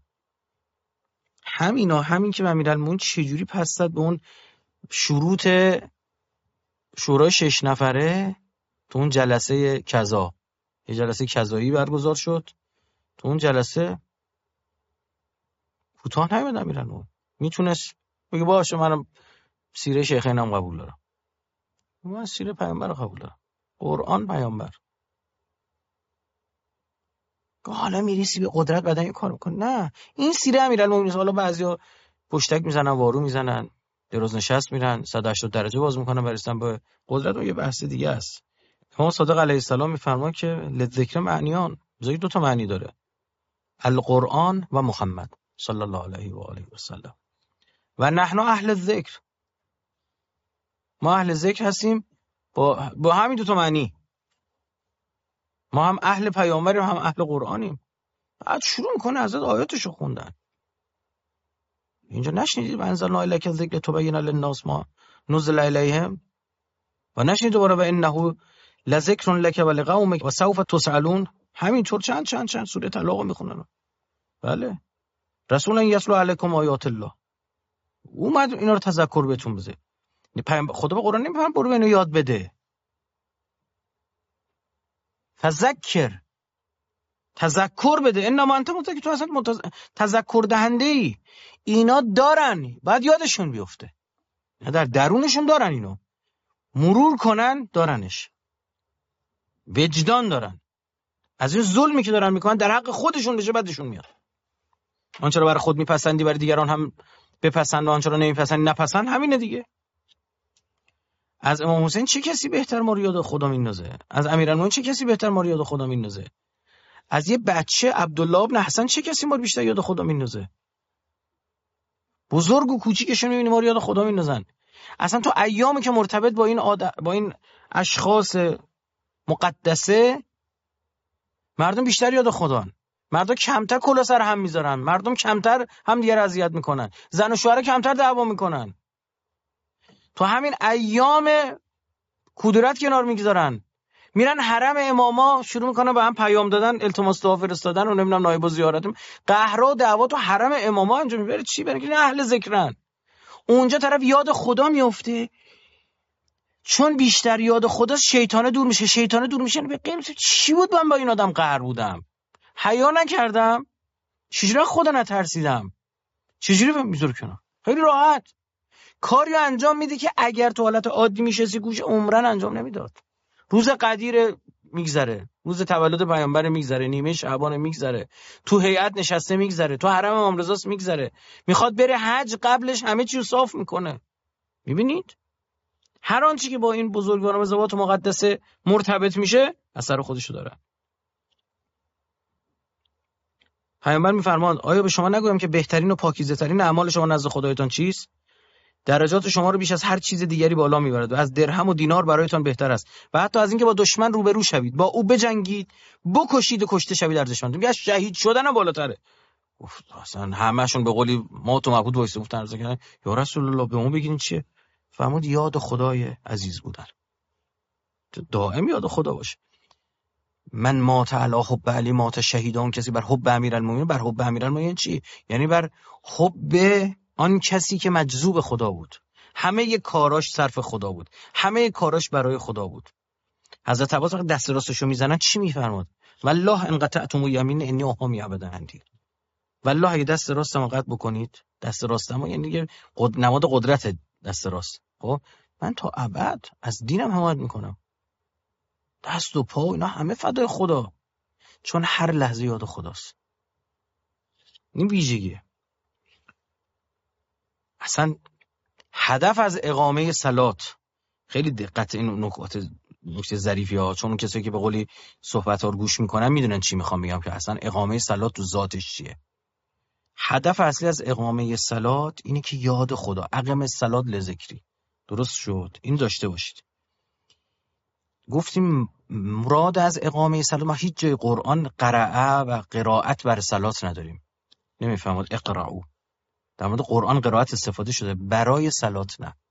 همینا همین که امیرالمومنین چجوری پس داد به اون شروط شورای شش نفره تو اون جلسه کذا، یه جلسه کذایی برگزار شد. تو اون جلسه کوتاه نیومد امیرالمومنین، میتونست بگه باشه منم سیره شیخینم قبول دارم، من سیره پیامبر رو قبول دارم، قرآن پیامبر. حالا میریسی به قدرت بعدن این کار میکنه. نه، این سیره امیرالمومنین. حالا بعضیا پشتک میزنن، وارو میزنن، دراز نشست میرن، صد و هشتاد درجه باز میکنن برسن به قدرت. و یه بحث دیگه است. امام صادق علیه السلام میفرمان که لذکر معنیان، بذاری دو تا معنی داره، القرآن و محمد صلی الله علیه و آله و سلم. و نحن اهل الذکر، ما اهل ذکر هستیم با با همین دو تا معنی. ما هم اهل پیامبریم هم اهل قرآنیم. بعد شروع میکنه حضرت آیاتشو خوندن. اینجا نشنیدید انزلنا الیک الذکر تبین للناس ما نزل الیهم؟ و نشنید دوباره و انه لذکر لک و لقومک و سوف تسألون؟ همینطور چند چند چند سوره طلاق میخونن. بله، رسولا یتلو علیکم آیات الله، اومد اینا رو تذکر بهتون بده. خدا به قرآن نمیفهم برو اینو یاد بده. فذکر، تذکر بده. انما انت مذکر، تو اصلا متز... تذکر دهنده ای. اینا دارن، بعد یادشون بیفته. در درونشون دارن، اینو مرور کنن، دارنش، وجدان دارن. از این ظلمی که دارن میکنن در حق خودشون بشه بعدشون میاد. آنچه رو برای خود میپسندی برای دیگران هم بپسند، و آنچه رو نمیپسندی نپسند. همینه دیگه. از امام حسین چه کسی بهتر ما رو یاد خدا میندازه؟ از امیرالمومنین چه کسی بهتر ما رو یاد خدا میندازه؟ از یه بچه عبدالله ابن حسن چه کسی ما رو بیشتر یاد خدا میندازه؟ بزرگ و کوچیکشون میبینی ما رو یاد خدا میندازن. اصلا تو ایامی که مرتبط با این آد... با این اشخاص مقدسه، مردم بیشتر یاد خدان. مردم کمتر کلا سر هم میذارن، مردم کمتر هم دیگر اذیت میکنن، زن و شوهر کمتر دعوا میکنن. تو همین ایام کدورت کنار میگذارن، میرن حرم اماما شروع میکنن به هم پیام دادن، التماس دعا فرستادن و نمیدونم نایب زیارت، قهر و دعوا تو حرم اماما انجام میبره. چی؟ برای که اهل ذکرن. اونجا طرف یاد خدا میفته، چون بیشتر یاد خداست شیطانه دور میشه. شیطانه دور میشه به قیمت چی بود من با این آدم قهر بودم، حیا نکردم، چجوری خدا نترسیدم، چجوری میذاره کنار. خیلی راحت کاری انجام میده که اگر تو حالت عادی میشستی گوش عمرن انجام نمیداد. روز قدیر میگذره، روز تولد پیامبر میگذره، نیمه شعبان میگذره، تو هیئت نشسته میگذره، تو حرم امام رضا میگذره، میخواد بره حج قبلش همه چیو صاف میکنه. میبینید هر آنچه که با این بزرگواران ذوات مقدسه مرتبط میشه اثر خودشو داره. پیامبر میفرماند آیا به شما نگویم که بهترین و پاکیزه ترین اعمال شما نزد خدایتان چیست؟ درجات شما رو بیش از هر چیز دیگری بالا میبرد و از درهم و دینار برایتان بهتر است و حتی از اینکه با دشمن روبرو شوید، با او بجنگید، بکشید و کشته شوید ارزشمند. میگه شهید شدن بالاتره. گفت اصلا همه‌شون به قولی ما تو معبود وایس گفتن عرض کردن یا رسول الله به ما بگین چیه؟ فرمود یاد خدای عزیز بودن، دائم یاد خدا باشه. من مات علی حب علی مات شهیدان، کسی بر حب امیرالمومنین، بر حب امیرالمومنین چی؟ یعنی بر حب آن کسی که مجذوب خدا بود، همه ی کاراش صرف خدا بود، همه ی کاراش برای خدا بود. حضرت عباس وقتی دست راستشو میزنن چی میفرماد؟ والله ان قطعتم یمین انی احامی ابدا عندی. والله اگه دست راستمو قطع بکنید، دست راستمو یعنی دیگه قد... نماد قدرت دست راست، خب من تا ابد از دینم حمایت میکنم. دست و پا اینا همه فدای خدا، چون هر لحظه یاد خداست. این ویژگیه. اصلا هدف از اقامه صلات، خیلی دقت این نکات نکته ظریفی ها، چون اون کسایی که به قولی صحبت ها رو گوش میکنن میدونن چی میخوام بگم که اصلا اقامه صلات تو ذاتش چیه. هدف اصلی از اقامه صلات اینه که یاد خدا، اقم الصلات لذکری، درست شد؟ این داشته باشید. گفتیم مراد از اقامه صلات، ما هیچ جای قرآن قرائه و قرائت بر صلات نداریم. نمیفهمید اقرأوا، در مورد قرآن قرائت استفاده شده، برای صلات نه.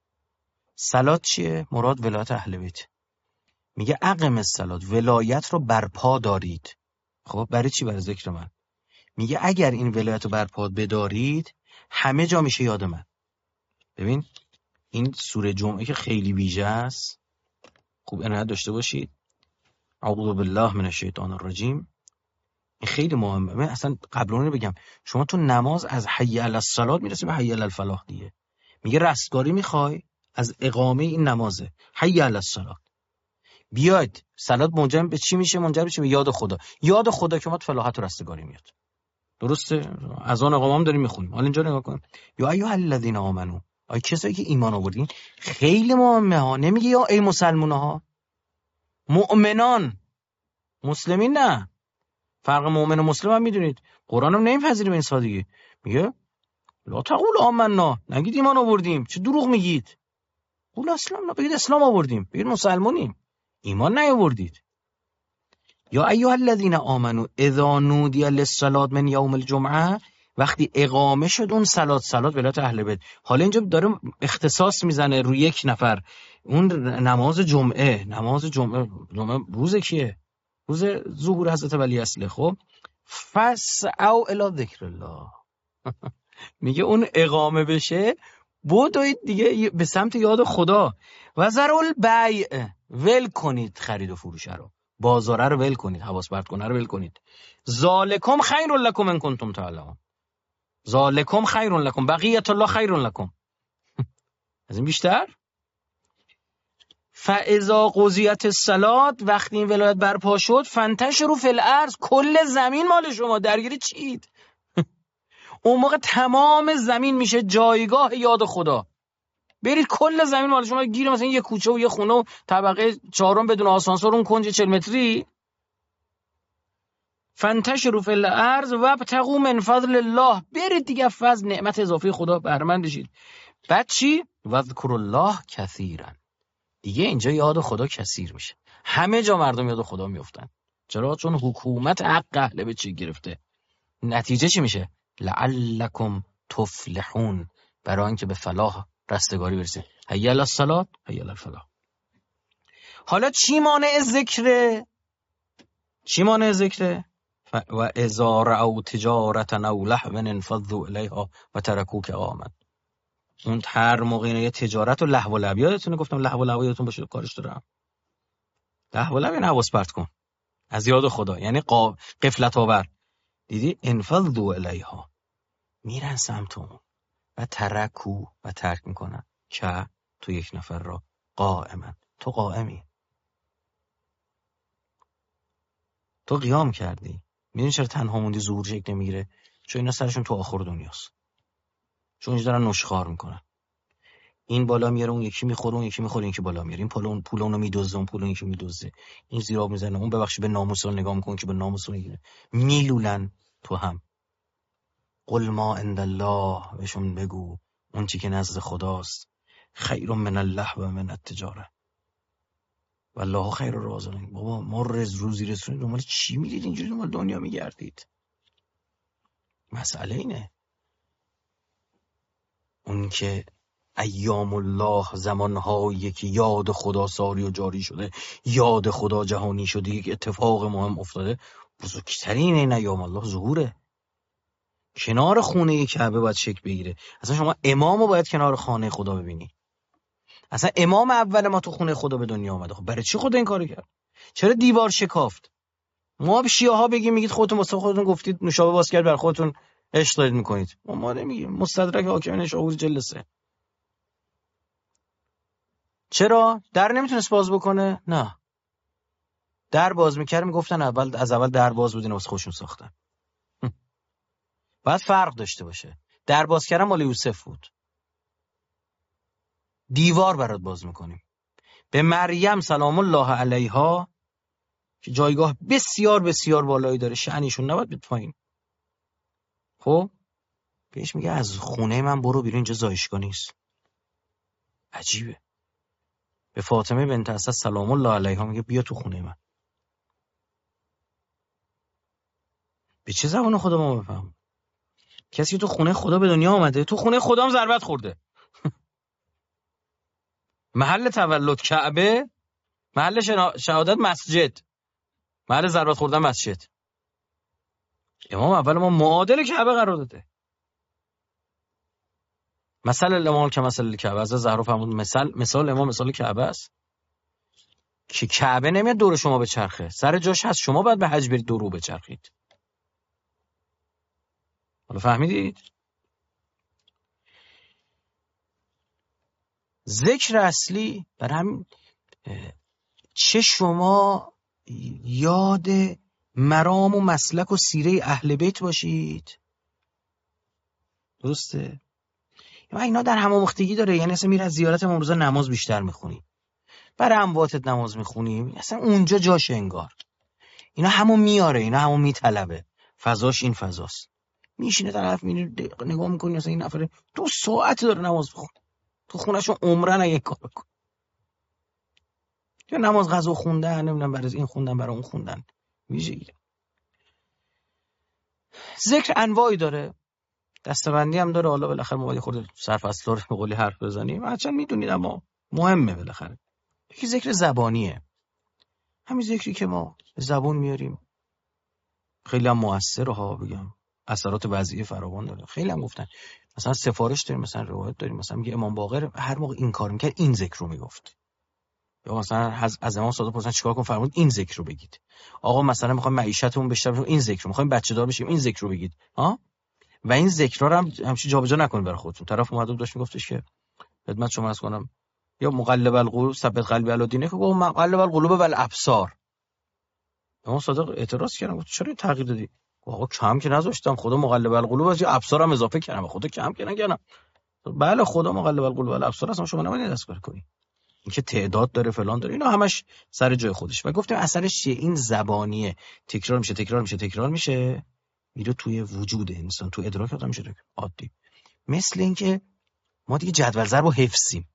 صلات چیه؟ مراد ولایت اهل بیت. میگه اقم الصلات، ولایت رو برپا دارید. خب برای چی؟ برای ذکر من. میگه اگر این ولایت رو برپا بدارید همه جا میشه یاد من. ببین این سوره جمعه که خیلی ویژه است، خوب عنایت داشته باشید. اعوذ بالله من الشیطان الرجیم. این خیلی مهمه. من اصلا قبلا رو بگم، شما تو نماز از حی علی الصلات میرسی به حی علی الفلاح دیگه. میگه رستگاری میخوای از اقامه این نمازه، حی علی الصلات. بیاید صلات منجر به چی میشه؟ منجر میشه به یاد خدا. یاد خدا که ما فلاحت و رستگاری میاد. درسته؟ از اون اقامه هم داریم میخونیم. حالا اینجا نگاه کن. یا ایها الذین آمنو، ای کسایی که ایمان آوردین. خیلی مهمه ها. نمیگه یا ای مسلمونا ها، مؤمنان، مسلمین نه. فرق مؤمن و مسلم هم میدونید. قرآن هم نمیپذیره به این سادگی. میگه لا تقول آمنا، نگید ایمان آوردیم. چه دروغ میگید؟ قول اسلام، بگید اسلام آوردیم، بگید مسلمانیم، ایمان نیاوردید. یا ایها الذین آمنو اذا نودی للصلاة من یوم الجمعه، وقتی اقامه شد اون صلات، صلات ولایت اهل بیت. حالا اینجا داره اختصاص میزنه روی یک نفر، اون نماز جمعه. نماز جمعه، جمعه روز کیه؟ روز ظهور حضرت ولی اصله. خب فسعوا الی ذکر الله. میگه اون اقامه بشه بدوید دیگه به سمت یاد خدا. و ذروا البیع، ول کنید خرید و فروش رو، بازاره رو ول کنید، حواس پرت کنه رو ول کنید. ذالکم خیر لکم ان کنتم تعلمون. ذالکم خیر لکم، بقیت الله خیر لکم. از این بیشتر؟ فاذا قضیت الصلاة، وقتی این ولایت برپا شد، فانتشروا فی الارض، کل زمین مال شما، درگیر چید؟ اون موقع تمام زمین میشه جایگاه یاد خدا. برید کل زمین مال شما، گیر مثلا یه کوچه و یه خونه و طبقه چهارم بدون آسانسور، اون کنج چهل متری. فانتشروا فی الارض وابتغوا من فضل الله، برید دیگه فضل نعمت اضافی خدا بهره مند بشید. بعد چی؟ واذکروا الله کثیرا، دیگه اینجا یاد خدا کثیر میشه، همه جا مردم یاد خدا میافتن. چرا؟ چون حکومت حق اهل بیت چی گرفته. نتیجه چی میشه؟ لعلکم تفلحون، برای اینکه به فلاح، رستگاری برسید. حی علی الصلاة، حی علی الفلاح. حالا چی مانع ذکره؟ چی مانع ذکره؟ و اذا رأوا تجارة او لهوا انفضوا الیها و ترکوک قائما. اون هر موقع یه تجارت و لهو و لعب، یادتونه گفتم لهو و لعب یادتون باشه کارش دارم. لهو و لعب یعنی حواس پرت کن از یاد خدا، یعنی غفلت آور. دیدی؟ انفضوا الیها، میرن سمت اون. و ترکو، و ترک میکنن که تو یک نفر را قائما، تو قائمی، تو قیام کردی. میدونی چرا تنها موندی ظهور شکل نمیگیره؟ چون اینا سرشون تو آخر دنیاست، چون اینجا دارن نشخوار میکنن. این بالا میاره، اون یکی میخوره، اون یکی میخوره، این که بالا میاره، این پول اون پول اونو میدزده، اون پول اون یکی میدزده، این زیرا میزنه، اون ببخشید به ناموس اون نگاه میکنه که به ناموس اون میگیره، میلولن تو هم. قل ما عند الله، بهشون بگو اون چی که نزد خداست، خیر من اللهو و من التجاره والله خیر الرازقین. بابا ما رز روزی رسونید دنبال چی میرید اینجوری دنبال دنیا میگردید؟ مسئله اینه. اون که ایام الله، زمانهایی که یاد خدا ساری و جاری شده، یاد خدا جهانی شده، یک اتفاق مهم افتاده، بزرگترین این ایام الله ظهوره. کنار خونه کعبه باید شکل بگیره. اصلا شما امامو باید کنار خانه خدا ببینی. اصلا امام اول ما تو خونه خدا به دنیا آمده. خب برای چی خدا این کارو کرد؟ چرا دیوار شکافت؟ ما به شیعه ها بگیم میگید خودتون واسه خودتون گفتید نوشابه باز کرد بر خودتون عشق دارید میکنید. ما ما نمیگیم. مستدرک حاکم نشابور جلسه. چرا؟ در نمیتونست باز بکنه؟ نه. در باز میکرد میگفتن اول از اول در باز بودین واسه خودشون ساختن. باید فرق داشته باشه. در باز کردن مال یوسف بود. دیوار برات باز میکنیم. به مریم سلام الله علیها که جایگاه بسیار بسیار بالایی داره، شأنشون نباید بید پایین. خب بهش میگه از خونه من برو بیرون، اینجا زایشگاه نیست. عجیبه. به فاطمه بنت اسد سلام الله علیها میگه بیا تو خونه من. به چه زبان خدا ما بفهم؟ کسی تو خونه خدا به دنیا آمده، تو خونه خدا هم ضربت خورده. محل تولد کعبه، محل شهادت مسجد، محل ضربت خوردن مسجد. امام اول ما معادل کعبه قرار داده. مثل الامام که مثل کعبه، از زهرا فرمود مثال مثال امام مثال کعبه است که کعبه نمیاد دور شما بچرخه، سر جاش هست، شما باید به حج برید دور رو بچرخید. حالا فهمیدید؟ ذکر اصلی بر هم چه شما یاد مرام و مسلک و سیره اهل بیت باشید. درسته؟ یا اینا در همامیختگی داره، یعنی اصلا میره از زیارت امام رضا نماز بیشتر میخونی، برای امواتت نماز میخونی، اصلا اونجا جاشه انگار. اینا همون میاره، اینا همون میطلبه، فضاش این فضاست. میشینه طرف میره نگاه میکنی اصلا این نفره دو ساعت داره نماز بخونه، تو خونهشون عمرن اگه کار بکن. یا نماز قضا خوندن، نمیدونم برای این خوندن برای اون خوندن. ویژگی ذکر انواعی داره، دستبندی هم داره. حالا بالاخره ما باید خورده سرفصل رو به قولی حرف بزنیم، هرچند میدونید اما مهمه. بالاخره یکی ذکر زبانیه، همین ذکری که ما زبان میاریم خیلی هم موثره ها. بگم اثرات وضعی فراوان داره. خیلی هم گفتن مثلا سفارش داریم، مثلا روایت داریم، مثلا میگه امام باقر هر موقع این کار میکرد این ذکر رو میگفت. یا مثلا از, از امام صادق پرسیدن چیکار کنم، فرمود این ذکر رو بگید. آقا مثلا میخوایم معیشتمون بشه، این ذکر رو میخوایم بچه دار بشیم، این ذکر رو بگید. ها و این ذکرها رو هم همش جابجا نکنید برای خودتون. طرف اومد داشت میگفتش که خدمت شما عرض کنم یا مقلب القلوب ثبت قلبی علی دینه، که گفت مقلب القلوب والابصار. امام صادق اعتراض کردن، گفت چرا تغییر دادی؟ آقا کم که نذاشتم، خدا مقلب القلوب از ابصارم اضافه کردم، خدا کم که نکردم. بله خدا مقلب القلوب والابصار است، شما نباید دستکاری کنی. این که تعداد داره فلان داره، اینا همش سر جای خودش. و گفتم اثرش چیه؟ این زبانیه، تکرار میشه تکرار میشه تکرار میشه میره توی وجود انسان، تو ادراک آدم میشه عادی. مثل اینکه ما دیگه جدول ضرب و حفظیم،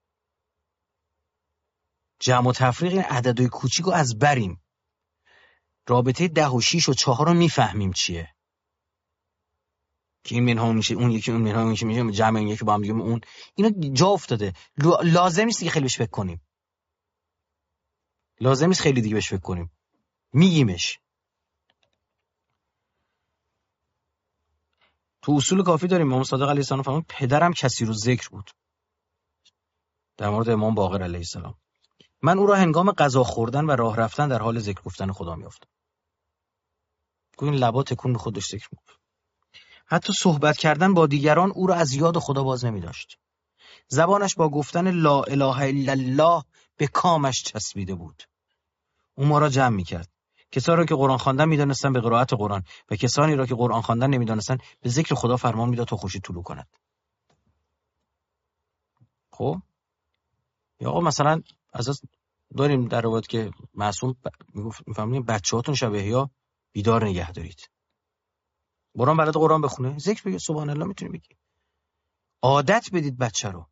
جمع و تفریق این عددهای کوچیکو از بریم، رابطه ده و شیش و چهار رو میفهمیم چیه، که این منها میشه اون یکی، اون منها میشه میشه جمع این یکی با هم دیگه اون. اینا جا افتاده، لازم نیست دیگه خیلی بهش فکر کنیم، لازم نیست خیلی دیگه بهش فکر کنیم، میگیمش. تو اصول کافی داریم. امام صادق علیه السلام فرمود پدرم کثیر الذکر بود، در مورد امام باقر علیه السلام. من او را هنگام غذا خوردن و راه رفتن در حال ذکر گفتن خدا میافتم. این لبا تکون به خودش ذکر میگفت. حتی صحبت کردن با دیگران او را از یاد خدا باز نمی داشت. زبانش با گفتن لا اله الا الله به کامش چسبیده بود. او ما را جمع می کرد. کسانی را که قرآن خواندن می دانستن به قرائت قرآن و کسانی را که قرآن خواندن نمی دانستن به ذکر خدا فرمان می داد تا خورشید طلوع کند. خب یا آقا مثلا اساس داریم در روایت که معصوم میگفت میفهمین بچه‌هاتون شب احیا بیدار نگه دارید. قرآن بلد قرآن بخونه، ذکر بگه، سبحان الله میتونی بگی. عادت بدید بچه رو،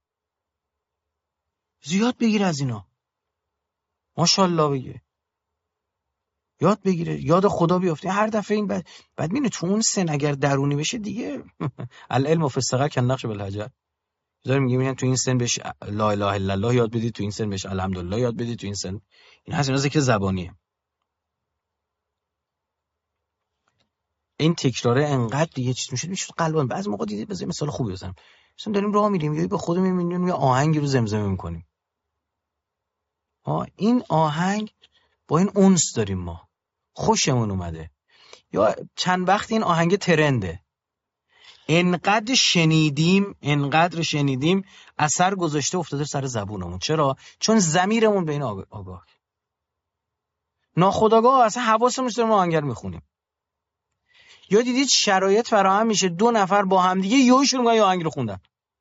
زیاد بگیره از اینا، ماشاءالله بگه، یاد بگیره، یاد خدا بیافته هر دفعه. این بعد بعد مینه تو اون سن اگر درونی بشه دیگه العلم فی الصغر کالنقش بالحجر. داریم میگیم میگن تو این سن بهش لا اله الا الله یاد بدید، تو این سن بهش الحمدلله یاد بدید، تو این سن این هست. اینا ذکر زبانیه. این تکراره انقدر دیگه چیز میشه میشه قلبان. بعضی موقع دیدید بذار مثال خوبی بزنم، مثلا داریم راه میریم یا به خودمون میبینیم یا آهنگی رو زمزمه میکنیم. ها این آهنگ با این انس داریم ما، خوشمون اومده، یا چند وقت این آهنگ ترنده، انقدر شنیدیم انقدر شنیدیم اثر گذاشته افتاده سر زبونمون. چرا؟ چون ضمیرمون به این آگاه، ناخودآگاه اصلا حواسمون نیست، ما آهنگ میخونیم. یا دیدید شرایط فراهم میشه دو نفر با هم دیگه یهو شروع میکنن آهنگ رو خوندن.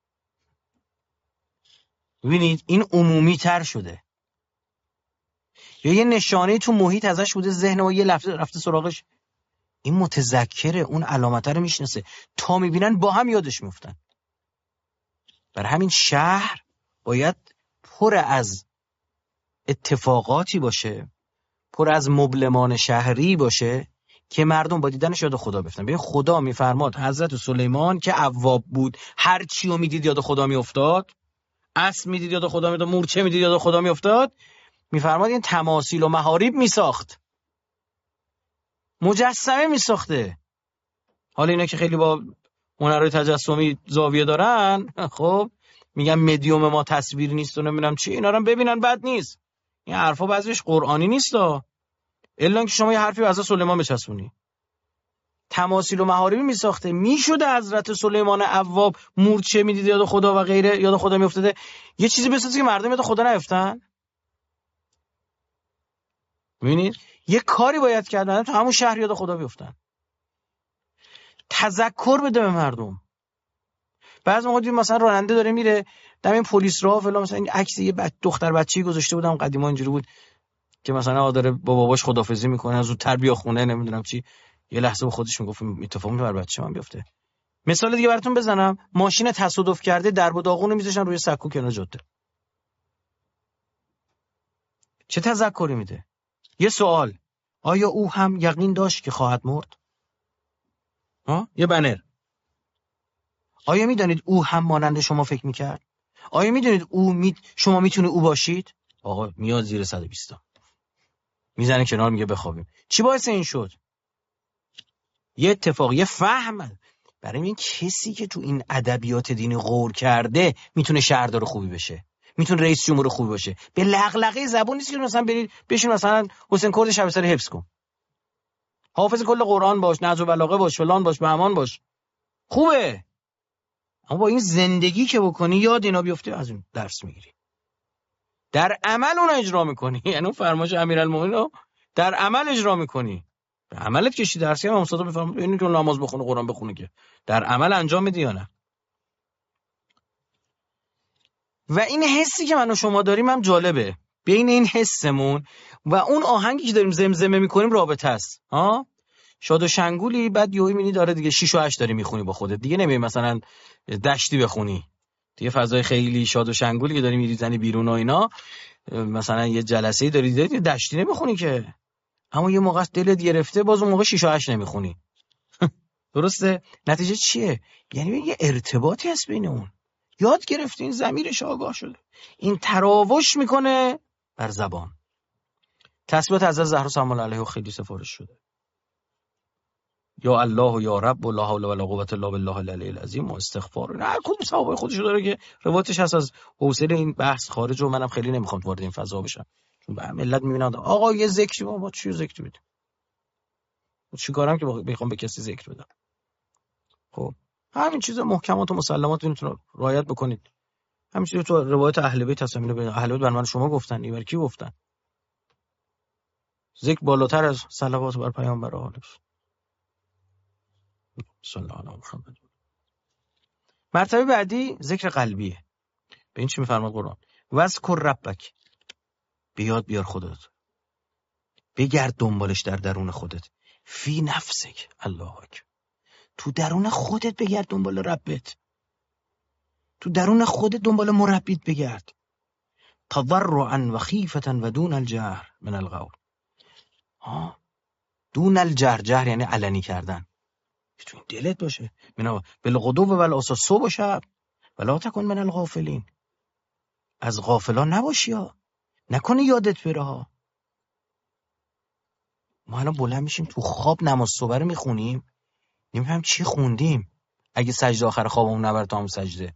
ببینید این عمومی تر شده. یا یه نشانه تو محیط ازش بوده، ذهن ما یه لفظ رفته سراغش، این متذکره اون علامت رو میشناسه، تا میبینن با هم یادش میفتن. برای همین شهر باید پر از اتفاقاتی باشه، پر از مبلمان شهری باشه که مردم با دیدنش یاد خدا بیفتن. ببین خدا میفرماد حضرت سلیمان که اواب بود، هر چی رو میدید یاد خدا میافتاد، اسب میدید یاد خدا میافتاد، مورچه میدید یاد خدا میافتاد، میفرماد این تماثیل و محاریب میساخت، مجسمه میساخته. حالا اینا که خیلی با هنرهای تجسمی زاویه دارن، خب میگن مدیوم ما تصویر نیست و نمیدونم چی، اینا رو ببینن بد نیست. این حرفا بعضیش قرآنی نیستا، الا که شما یه حرفی از سلیمان بچسبونی. تماثیل و محاربی میساخته، میشده حضرت سلیمان اواب مورچه میدید یاد خدا و غیره یاد خدا میافتاده، یه چیزی بسازه که مردم یاد خدا نیفتن. ببینید یه کاری باید کردن تو همون شهر یاد خدا بیفتن، تذکر بده به مردم. بعضی موقع دیدم مثلا راننده داره میره دم این پلیس راه فلان، مثلا این عکس یه بچه دختر بچه‌ای گذاشته بودم قدیما اینجوری بود که مثلا داره با باباش خدافظی میکنه، زودتر بیا خونه نمیدونم چی، یه لحظه به خودش میگفت اتفاقی بر بچه من بیفته. مثال دیگه براتون بزنم، ماشین تصادف کرده درب و داغونو میذاشن روی سکو کنار جاده. چه تذکری میده؟ یه سوال، آیا او هم یقین داشت که خواهد مرد؟ ها؟ یه بنر. آیا میدانید او هم مانند شما فکر میکرد؟ آیا میدونید او می... شما میتونه او باشید؟ آقا میاد زیر صد و بیست تا میزنه کنار میگه بخوابیم. چی باعث این شد؟ یه اتفاق، یه فهم. برای این کسی که تو این ادبیات دینی غور کرده میتونه شهردار خوبی بشه، میتونه رئیس جمهور خوبی باشه. به لغلغه زبون نیست که مثلا برید بشین مثلا حسین کرد شب سر حفظ کن، حافظ کل قرآن باش، نهج البلاغه باش، فلان باش، بهمان باش، خوبه. اما با این زندگی که بکنی یاد اینا بیفته از اون درس میگیری، در عمل اون اجرا میکنی. یعنی فرمایش امیرالمومنین رو در عمل اجرا میکنی، به عملت کشی درسی. هم استاد میفهمه اینی که نماز بخونه قرآن بخونه که در عمل انجام میدی یا نه. و این حسی که من و شما داریم هم جالبه، بین این حسمون و اون آهنگی که داریم زمزمه میکنیم رابطه است. ها شاد و شنگولی، بعد یهو میبینی داره دیگه شش و هشت داری میخونی با خودت، دیگه نمیای مثلا دشتی بخونی، دیگه فضای خیلی شاد و شنگولی که داری میریزنی بیرون و اینا، مثلا یه جلسه‌ای داری داری دشتی نمیخونی که، اما یه موقع دلت گرفته باز اون موقع شش و هشت نمیخونی. درسته؟ نتیجه چیه؟ یعنی یه ارتباطی هست بین اون، یاد گرفتی، این ضمیرش آگاه شده، این تراوش میکنه بر زبان. تسبیحات حضرت زهرا سلام الله علیها خیلی سفارش شده، یا الله و یا رب و لا حول ولا قوة الا بالله العلی العظیم و استغفار. نه کدوم ثوابای خودشو داره که روایتش هست از حوصله این بحث خارج و منم خیلی نمیخوام وارد این فضا بشم، چون به ملت میبینن آقا یه ذکری بابا چی ذکر بده، چیکارم که بخوام به کسی ذکر بدم. خب همین چیزا محکمات و مسلمات میتونید رعایت بکنید. همین چیزا تو روایت اهل بیت هست، میگه اهل بیت بر من شما گفتن، این بر کی گفتن؟ ذکر بالاتر از صلوات بر پیامبر آلش صلی الله علیه و محمد. مرتبه بعدی ذکر قلبیه. به این چی میفرماد قرآن؟ واذکر ربک، بیاد بیار خودت، بگرد دنبالش در درون خودت، فی نفسک، الله اکبر، تو درون خودت بگرد دنبال ربت، تو درون خودت دنبال مربیت بگرد، تضرعا و خیفتا و دون الجهر من القول. ها دون الجهر، جهر یعنی علنی کردن، تو این دلت باشه. مینا بالغدو و بالآصال، صبح و شب، ولا تکن من الغافلین، از غافلان نباشی ها، نکنه یادت بره ها. ما الان بلند میشیم تو خواب نماز صبح رو میخونیم، نمیفهم چی خوندیم، اگه سجده آخر خوابمون نبره تا همون سجده،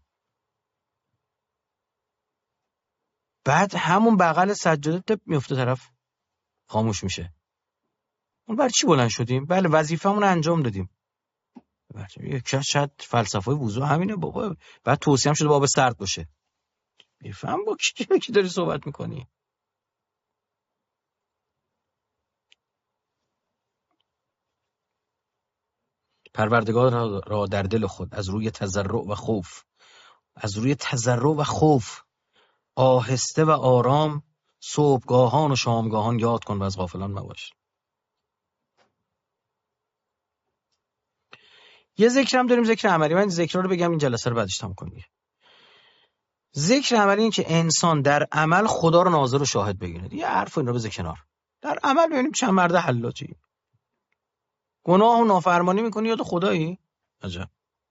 بعد همون بغل سجاده تپ میفته طرف خاموش میشه، اون بر چی بلند شدیم؟ بله وظیفه‌مون رو انجام دادیم. یک شاید فلسفه وضو همینه بابا، بعد توصیه هم شده باب سرد باشه. میفهم با کی کی داری صحبت میکنی؟ پروردگار را در دل خود از روی تضرع و خوف، از روی تضرع و خوف آهسته و آرام صبحگاهان و شامگاهان یاد کن و از غافلان مباش. یه ذکر هم داریم، ذکر عملی. من ذکر رو بگم این جلسه رو بعدش تموم کنیم. ذکر عملی این که انسان در عمل خدا رو ناظر و شاهد بگیره. یه حرف این رو بذار کنار. در عمل ببینیم چند مرد حلاجی. گناه و نافرمانی میکنی یاد خدایی؟ عجب.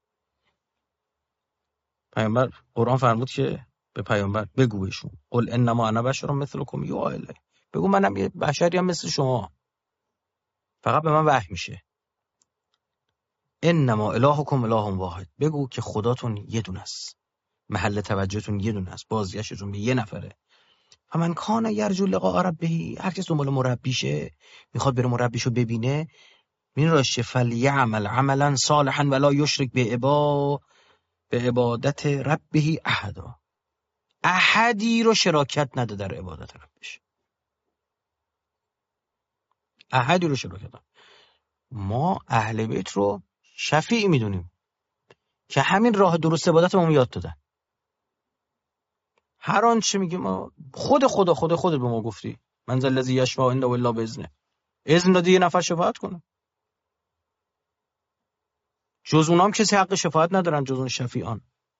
پیامبر قرآن فرمود که به پیامبر بگو بهشون قل انما انا بشر مثلکم یوحی الی، بگو منم یه بشری هم مثل شما، فقط به من وحی میشه. انما الهکم اله واحد، بگو که خداتون یه دونه است، محل توجهتون یه دونه است، بازگشتتون به یه نفره. فمن کان یرجو لقاء ربه، هر کس دنبال مربیشه، میخواد بره مربیشو ببینه، من راشه فلیعمل عملا صالحا ولا یشرک به عبا به عبادت ربه احدا، احدی رو شراکت نده در عبادت ربش، احدی رو شراکت نده. ما اهل بیت رو شفیع میدونیم که همین راه درست عبادت ما یاد دادن. هر آنچه میگه ما خود خدا خود خودت به ما گفتی من ذا الذی یشفع عنده الا باذنه، اذن دادی یه نفر شفاعت کنه. جز اونام کسی حق شفاعت ندارن جز اون شفیعان.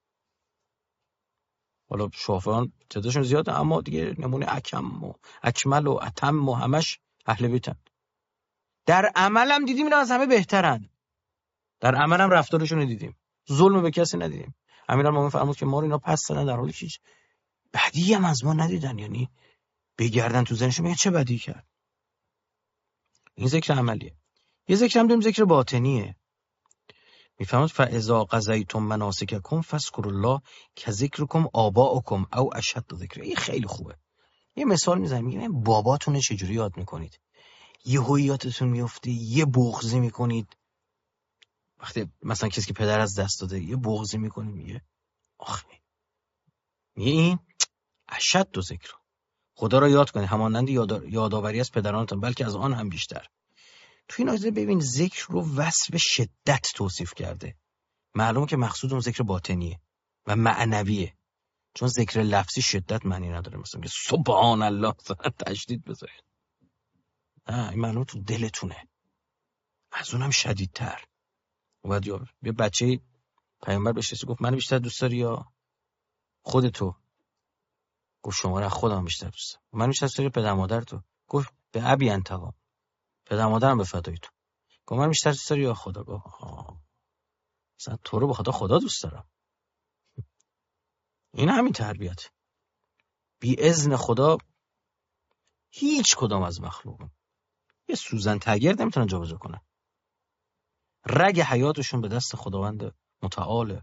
حالا شفاعان تعدادشون زیاده اما دیگه نمونه اکم و اکمل و اتم و همش اهل بیتن. در عملم دیدیم اینا از همه بهترن، در عملم رفتارشون رو دیدیم، ظلم به کسی ندیدیم. امیرالمومنین فرمود که ما رو اینا پس دادن در حالی که هیچ بدی هم از ما ندیدن، یعنی بگردن تو ذهنشون میگن چه بدی کرد. این ذکر عملیه. یه ذکر هم داریم ذکر باطنیه. میفهمید فاذا قضیتم مناسککم فاذکروا الله کذکرکم آباءکم او اشد ذکر. این خیلی خوبه. یه مثال میزنم، میگم باباتون چجوری یاد میکنید، یه هویاتتون میفته، یه بغضی میکنید. وقتی مثلا کسی که پدر از دست داده یه بغضی میکنه، میگه آخه میگه این اشد ذکر، خدا را یاد کنید همانند یادآوری از پدرانتان بلکه از آن هم بیشتر. تو این آیه ببین ذکر رو وصف شدت توصیف کرده. معلومه که مقصود اون ذکر باطنیه و معنویه، چون ذکر لفظی شدت معنی نداره. مثلا که سبحان الله تشدید بذارید، نه این معلومه تو دلتونه، از اونم شدیدتر. بعد یه بچه پیامبر بهش گفت من بیشتر دوست داری یا خودتو؟ گفت شما را خودم بیشتر دوست دارم. من بیشتر دوست داری پدر مادر تو؟ گفت به ابی انتقام، پدر مادرم به فدای تو. گفت من بیشتر دوست داری یا خدا؟ گفت مثلا تو رو به خدا خدا دوست دارم. این همین تربیت. بی اذن خدا هیچ کدام از مخلوق یه سوزن تگرد نمیتونن جابجا کنن. رگ حیاتشون به دست خداوند متعال.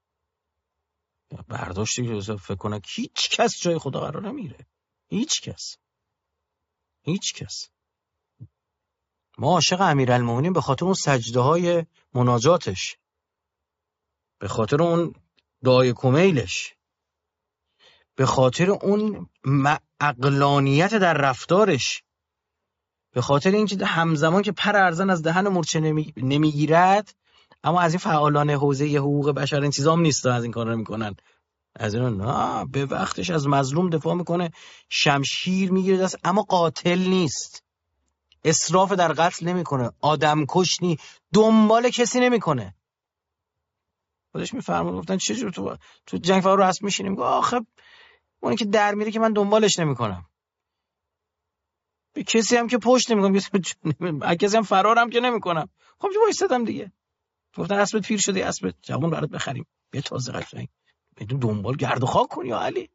برداشتی که فکر کنن هیچ کس جای خدا قرار نمیره، هیچ کس هیچ کس. ما عاشق امیرالمومنین به خاطر اون سجده های مناجاتش، به خاطر اون دعای کمیلش، به خاطر اون عقلانیت در رفتارش، به خاطر اینکه همزمان که پر ارزن از دهن مورچه نمی... نمیگیرد، اما از این فعالان حوزه حقوق بشر این چیزام نیست، از این کارا نمیکنن، از این نه به وقتش از مظلوم دفاع میکنه، شمشیر میگیره دست، اما قاتل نیست، اسراف در قتل نمیکنه، آدم کش نی، دنبال کسی نمیکنه. خودش میفرمود گفتن چجوری تو تو جنگ فقط رو اسب میشینیم؟ گفت آخه اونی که در میره که من دنبالش نمیکنم، به کسی هم که پشت نمیکنم، کسی هم فرارم که نمیکنم. خب جو وایسادم دیگه. گفتن اسبت پیر شده، اسبت جوان برات بخریم، بیا تازه قشنگ بدون دنبال گرد و خاک کن یا علی.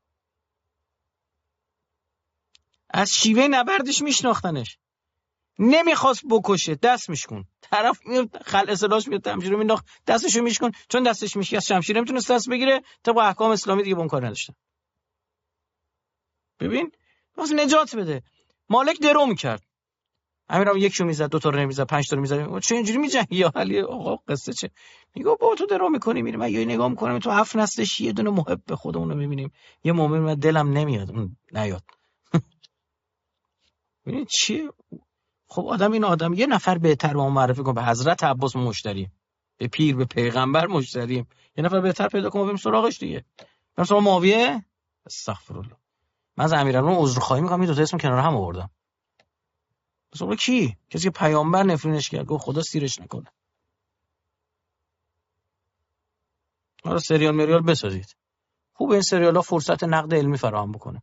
از شیوه نبردش میشناختنش، نمیخواست بکشه دست میشکن، طرف میاد خل اصلاحش میاد شمشیر رو مینداخت دستشو میشکن، چون دستش میشکست شمشیر نمیتونست دست بگیره، طبق احکام اسلامی دیگه اون کار نداشتن. ببین واسه نجات بده. مالک درو میکرد، امیرم یکیو میزد، دو تا رو نمیزد، پنج تا رو میزد. چه اینجوری میجنگی یا علی آقا قصه چه؟ میگه با تو درو میکنی میریم. من یه نگاه میکنم تو هفت نسلش یه دونه محب خودمون رو میبینیم. یه مؤمن من دلم نمیاد اون نیاد. ببین چی؟ خب آدم این آدم یه نفر بهتر به ما معرفی کن. به حضرت عباس مشتریم، به پیر، به پیغمبر مشتریم. یه نفر بهتر پیدا کن بریم سراغش دیگه. بریم سراغ معاویه. استغفرالله. من از امیرالمومنین عذرخواهی میکنم، این دو تا اسم کنار هم آوردم. سراغ کی؟ کسی که پیامبر نفرینش کرد، گفت خدا سیرش نکنه. حالا سریال مریال بسازید. خوب این سریال‌ها فرصت نقد علمی فراهم بکنه.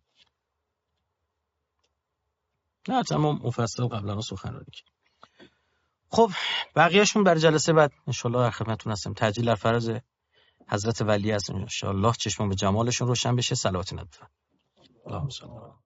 نه تمام مفصل قبلا سخنرانی کرد. خب بقیه‌شون برای جلسه بعد ان شاءالله در خدمتتون هستم. تعجیل در فرض حضرت ولی هستیم ان شاءالله، چشمون به جمالشون روشن بشه. صلوات ندید. اللهم صل